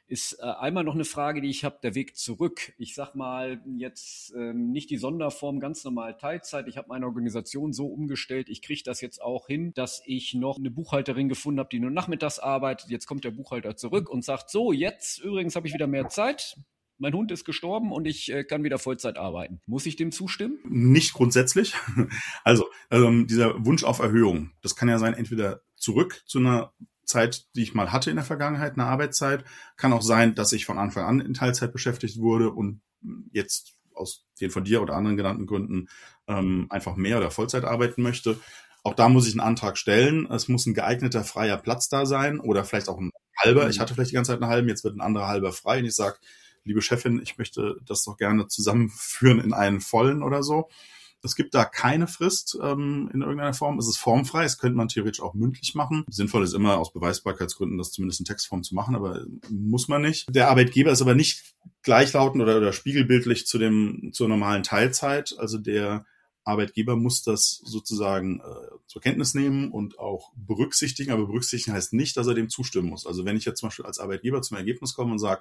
Speaker 1: ist äh, einmal noch eine Frage, die ich habe, der Weg zurück. Ich sag mal jetzt ähm, nicht die Sonderform, ganz normal Teilzeit. Ich habe meine Organisation so umgestellt, ich kriege das jetzt auch hin, dass ich noch eine Buchhalterin gefunden habe, die nur nachmittags arbeitet. Jetzt kommt der Buchhalter zurück und sagt, so, jetzt übrigens habe ich wieder mehr Zeit. Mein Hund ist gestorben und ich äh, kann wieder Vollzeit arbeiten. Muss ich dem zustimmen?
Speaker 3: Nicht grundsätzlich. Also ähm, dieser Wunsch auf Erhöhung, das kann ja sein, entweder zurück zu einer Zeit, die ich mal hatte in der Vergangenheit, eine Arbeitszeit. Kann auch sein, dass ich von Anfang an in Teilzeit beschäftigt wurde und jetzt aus den von dir oder anderen genannten Gründen ähm, einfach mehr oder Vollzeit arbeiten möchte. Auch da muss ich einen Antrag stellen. Es muss ein geeigneter freier Platz da sein oder vielleicht auch ein halber. Ich hatte vielleicht die ganze Zeit einen halben, jetzt wird ein anderer halber frei und ich sage, liebe Chefin, ich möchte das doch gerne zusammenführen in einen vollen oder so. Es gibt da keine Frist ähm, in irgendeiner Form. Es ist formfrei. Es könnte man theoretisch auch mündlich machen. Sinnvoll ist immer aus Beweisbarkeitsgründen, das zumindest in Textform zu machen, aber muss man nicht. Der Arbeitgeber ist aber nicht gleichlautend oder, oder spiegelbildlich zu dem zur normalen Teilzeit. Also der Arbeitgeber muss das sozusagen äh, zur Kenntnis nehmen und auch berücksichtigen. Aber berücksichtigen heißt nicht, dass er dem zustimmen muss. Also wenn ich jetzt zum Beispiel als Arbeitgeber zum Ergebnis komme und sage,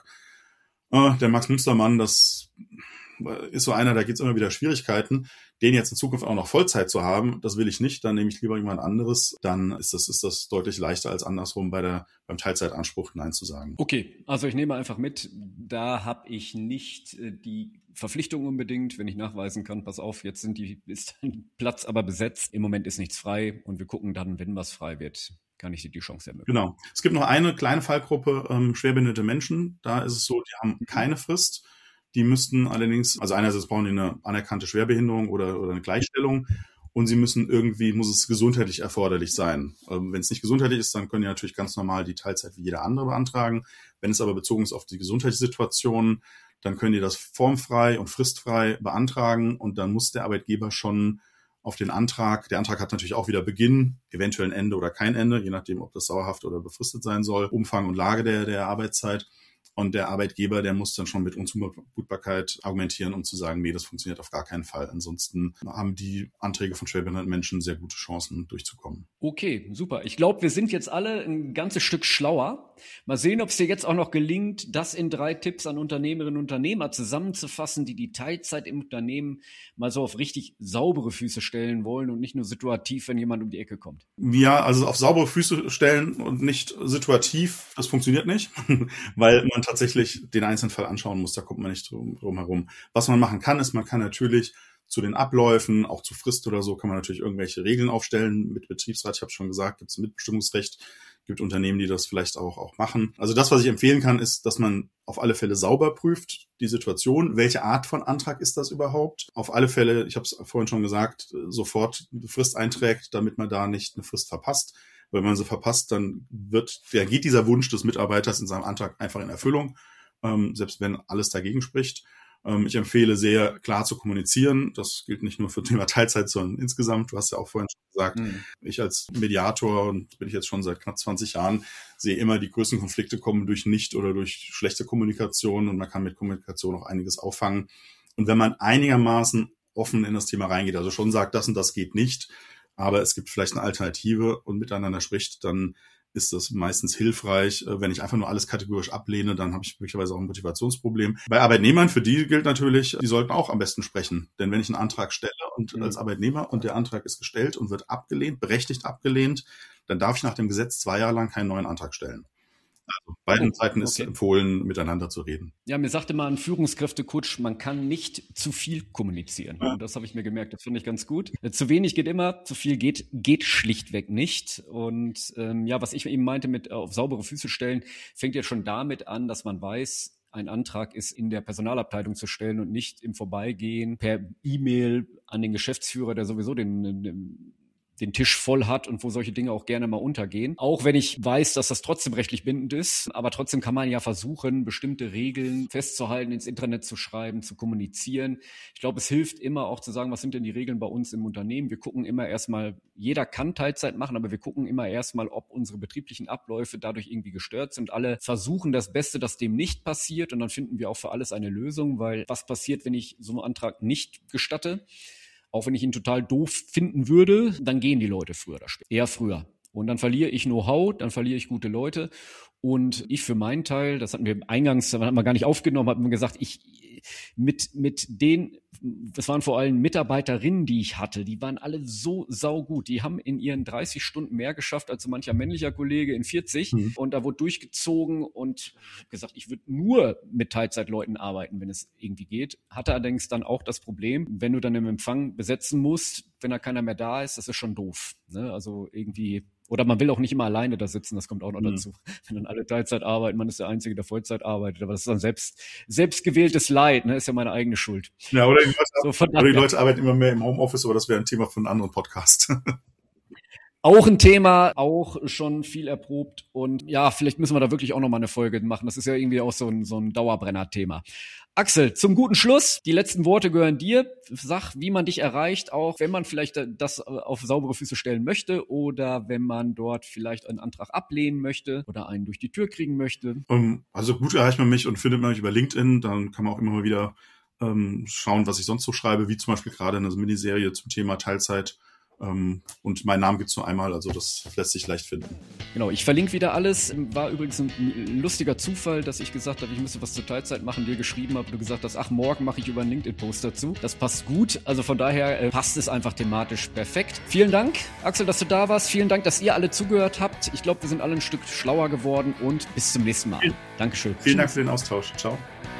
Speaker 3: oh, der Max Münstermann, das ist so einer, da gibt es immer wieder Schwierigkeiten, den jetzt in Zukunft auch noch Vollzeit zu haben, das will ich nicht, dann nehme ich lieber jemand anderes, dann ist das, ist das deutlich leichter als andersrum bei der, beim Teilzeitanspruch Nein zu sagen.
Speaker 1: Okay, also ich nehme einfach mit, da habe ich nicht äh, die Verpflichtung unbedingt, wenn ich nachweisen kann, pass auf, jetzt sind die, ist dein Platz aber besetzt, im Moment ist nichts frei und wir gucken dann, wenn was frei wird, kann ich dir die Chance ermöglichen.
Speaker 3: Genau. Es gibt noch eine kleine Fallgruppe, ähm, schwerbehinderte Menschen, da ist es so, die haben keine Frist. Die müssten allerdings, also einerseits brauchen die eine anerkannte Schwerbehinderung oder, oder eine Gleichstellung und sie müssen irgendwie, muss es gesundheitlich erforderlich sein. Ähm, wenn es nicht gesundheitlich ist, dann können die natürlich ganz normal die Teilzeit wie jeder andere beantragen. Wenn es aber bezogen ist auf die gesundheitliche Situation, dann können die das formfrei und fristfrei beantragen und dann muss der Arbeitgeber schon auf den Antrag, der Antrag hat natürlich auch wieder Beginn, eventuell ein Ende oder kein Ende, je nachdem, ob das dauerhaft oder befristet sein soll, Umfang und Lage der, der Arbeitszeit. Und der Arbeitgeber, der muss dann schon mit Unzumutbarkeit argumentieren, um zu sagen, nee, das funktioniert auf gar keinen Fall. Ansonsten haben die Anträge von schwerbehinderten Menschen sehr gute Chancen, durchzukommen.
Speaker 1: Okay, super. Ich glaube, wir sind jetzt alle ein ganzes Stück schlauer. Mal sehen, ob es dir jetzt auch noch gelingt, das in drei Tipps an Unternehmerinnen und Unternehmer zusammenzufassen, die die Teilzeit im Unternehmen mal so auf richtig saubere Füße stellen wollen und nicht nur situativ, wenn jemand um die Ecke kommt.
Speaker 3: Ja, also auf saubere Füße stellen und nicht situativ, das funktioniert nicht, weil man tatsächlich den einzelnen Fall anschauen muss, da kommt man nicht drum, drum herum. Was man machen kann, ist, man kann natürlich zu den Abläufen, auch zu Frist oder so, kann man natürlich irgendwelche Regeln aufstellen. Mit Betriebsrat, ich habe schon gesagt, gibt es ein Mitbestimmungsrecht, gibt Unternehmen, die das vielleicht auch, auch machen. Also das, was ich empfehlen kann, ist, dass man auf alle Fälle sauber prüft, die Situation. Welche Art von Antrag ist das überhaupt? Auf alle Fälle, ich habe es vorhin schon gesagt, sofort eine Frist einträgt, damit man da nicht eine Frist verpasst. Wenn man sie verpasst, dann wird, ja, geht dieser Wunsch des Mitarbeiters in seinem Antrag einfach in Erfüllung, ähm, selbst wenn alles dagegen spricht. Ähm, ich empfehle sehr klar zu kommunizieren. Das gilt nicht nur für das Thema Teilzeit, sondern insgesamt. Du hast ja auch vorhin schon gesagt, mhm. ich als Mediator, und bin ich jetzt schon seit knapp zwanzig Jahren, sehe immer, die größten Konflikte kommen durch nicht oder durch schlechte Kommunikation und man kann mit Kommunikation auch einiges auffangen. Und wenn man einigermaßen offen in das Thema reingeht, also schon sagt, das und das geht nicht, aber es gibt vielleicht eine Alternative und miteinander spricht, dann ist das meistens hilfreich. Wenn ich einfach nur alles kategorisch ablehne, dann habe ich möglicherweise auch ein Motivationsproblem. Bei Arbeitnehmern, für die gilt natürlich, die sollten auch am besten sprechen. Denn wenn ich einen Antrag stelle und als Arbeitnehmer und der Antrag ist gestellt und wird abgelehnt, berechtigt abgelehnt, dann darf ich nach dem Gesetz zwei Jahre lang keinen neuen Antrag stellen. Also beiden oh, Seiten ist okay. empfohlen, miteinander zu reden.
Speaker 1: Ja, mir sagte mal ein Führungskräftecoach, man kann nicht zu viel kommunizieren. Ja. Und das habe ich mir gemerkt, das finde ich ganz gut. Zu wenig geht immer, zu viel geht, geht schlichtweg nicht. Und ähm, ja, was ich eben meinte mit auf saubere Füße stellen, fängt ja schon damit an, dass man weiß, ein Antrag ist in der Personalabteilung zu stellen und nicht im Vorbeigehen per E-Mail an den Geschäftsführer, der sowieso den, den den Tisch voll hat und wo solche Dinge auch gerne mal untergehen. Auch wenn ich weiß, dass das trotzdem rechtlich bindend ist, aber trotzdem kann man ja versuchen, bestimmte Regeln festzuhalten, ins Intranet zu schreiben, zu kommunizieren. Ich glaube, es hilft immer auch zu sagen, was sind denn die Regeln bei uns im Unternehmen? Wir gucken immer erstmal, jeder kann Teilzeit machen, aber wir gucken immer erstmal, ob unsere betrieblichen Abläufe dadurch irgendwie gestört sind. Alle versuchen das Beste, dass dem nicht passiert und dann finden wir auch für alles eine Lösung, weil was passiert, wenn ich so einen Antrag nicht gestatte? Auch wenn ich ihn total doof finden würde, dann gehen die Leute früher oder später. Eher früher. Und dann verliere ich Know-how, dann verliere ich gute Leute. Und ich für meinen Teil, das hatten wir eingangs, das haben wir gar nicht aufgenommen, haben gesagt, ich mit mit den, das waren vor allem Mitarbeiterinnen, die ich hatte, die waren alle so saugut. Die haben in ihren dreißig Stunden mehr geschafft als so mancher männlicher Kollege in vierzig. Mhm. Und da wurde durchgezogen und gesagt, ich würde nur mit Teilzeitleuten arbeiten, wenn es irgendwie geht. Hatte allerdings dann auch das Problem, wenn du dann im Empfang besetzen musst, wenn da keiner mehr da ist, das ist schon doof. Ne? Also irgendwie. Oder man will auch nicht immer alleine da sitzen, das kommt auch noch mhm. dazu. Wenn dann alle Teilzeit arbeiten, man ist der Einzige, der Vollzeit arbeitet. Aber das ist dann selbst selbstgewähltes Leid, ne? Ist ja meine eigene Schuld.
Speaker 3: Ja, oder die Leute, so, oder die Leute arbeiten immer mehr im Homeoffice, aber das wäre ein Thema für einen anderen Podcast.
Speaker 1: Auch ein Thema, auch schon viel erprobt. Und ja, vielleicht müssen wir da wirklich auch nochmal eine Folge machen. Das ist ja irgendwie auch so ein, so ein Dauerbrenner-Thema. Axel, zum guten Schluss. Die letzten Worte gehören dir. Sag, wie man dich erreicht, auch wenn man vielleicht das auf saubere Füße stellen möchte oder wenn man dort vielleicht einen Antrag ablehnen möchte oder einen durch die Tür kriegen möchte.
Speaker 3: Um, also gut erreicht man mich und findet man mich über LinkedIn. Dann kann man auch immer mal wieder ähm, schauen, was ich sonst so schreibe, wie zum Beispiel gerade eine Miniserie zum Thema Teilzeit. Um, und meinen Namen gibt's nur einmal, also das lässt sich leicht finden.
Speaker 1: Genau, ich verlinke wieder alles. War übrigens ein lustiger Zufall, dass ich gesagt habe, ich müsste was zur Teilzeit machen, dir geschrieben habe, du gesagt hast, ach, morgen mache ich über einen LinkedIn-Post dazu. Das passt gut, also von daher äh, passt es einfach thematisch perfekt. Vielen Dank, Axel, dass du da warst. Vielen Dank, dass ihr alle zugehört habt. Ich glaube, wir sind alle ein Stück schlauer geworden und bis zum nächsten Mal.
Speaker 3: Vielen,
Speaker 1: Dankeschön.
Speaker 3: Vielen Dank für den Austausch. Ciao.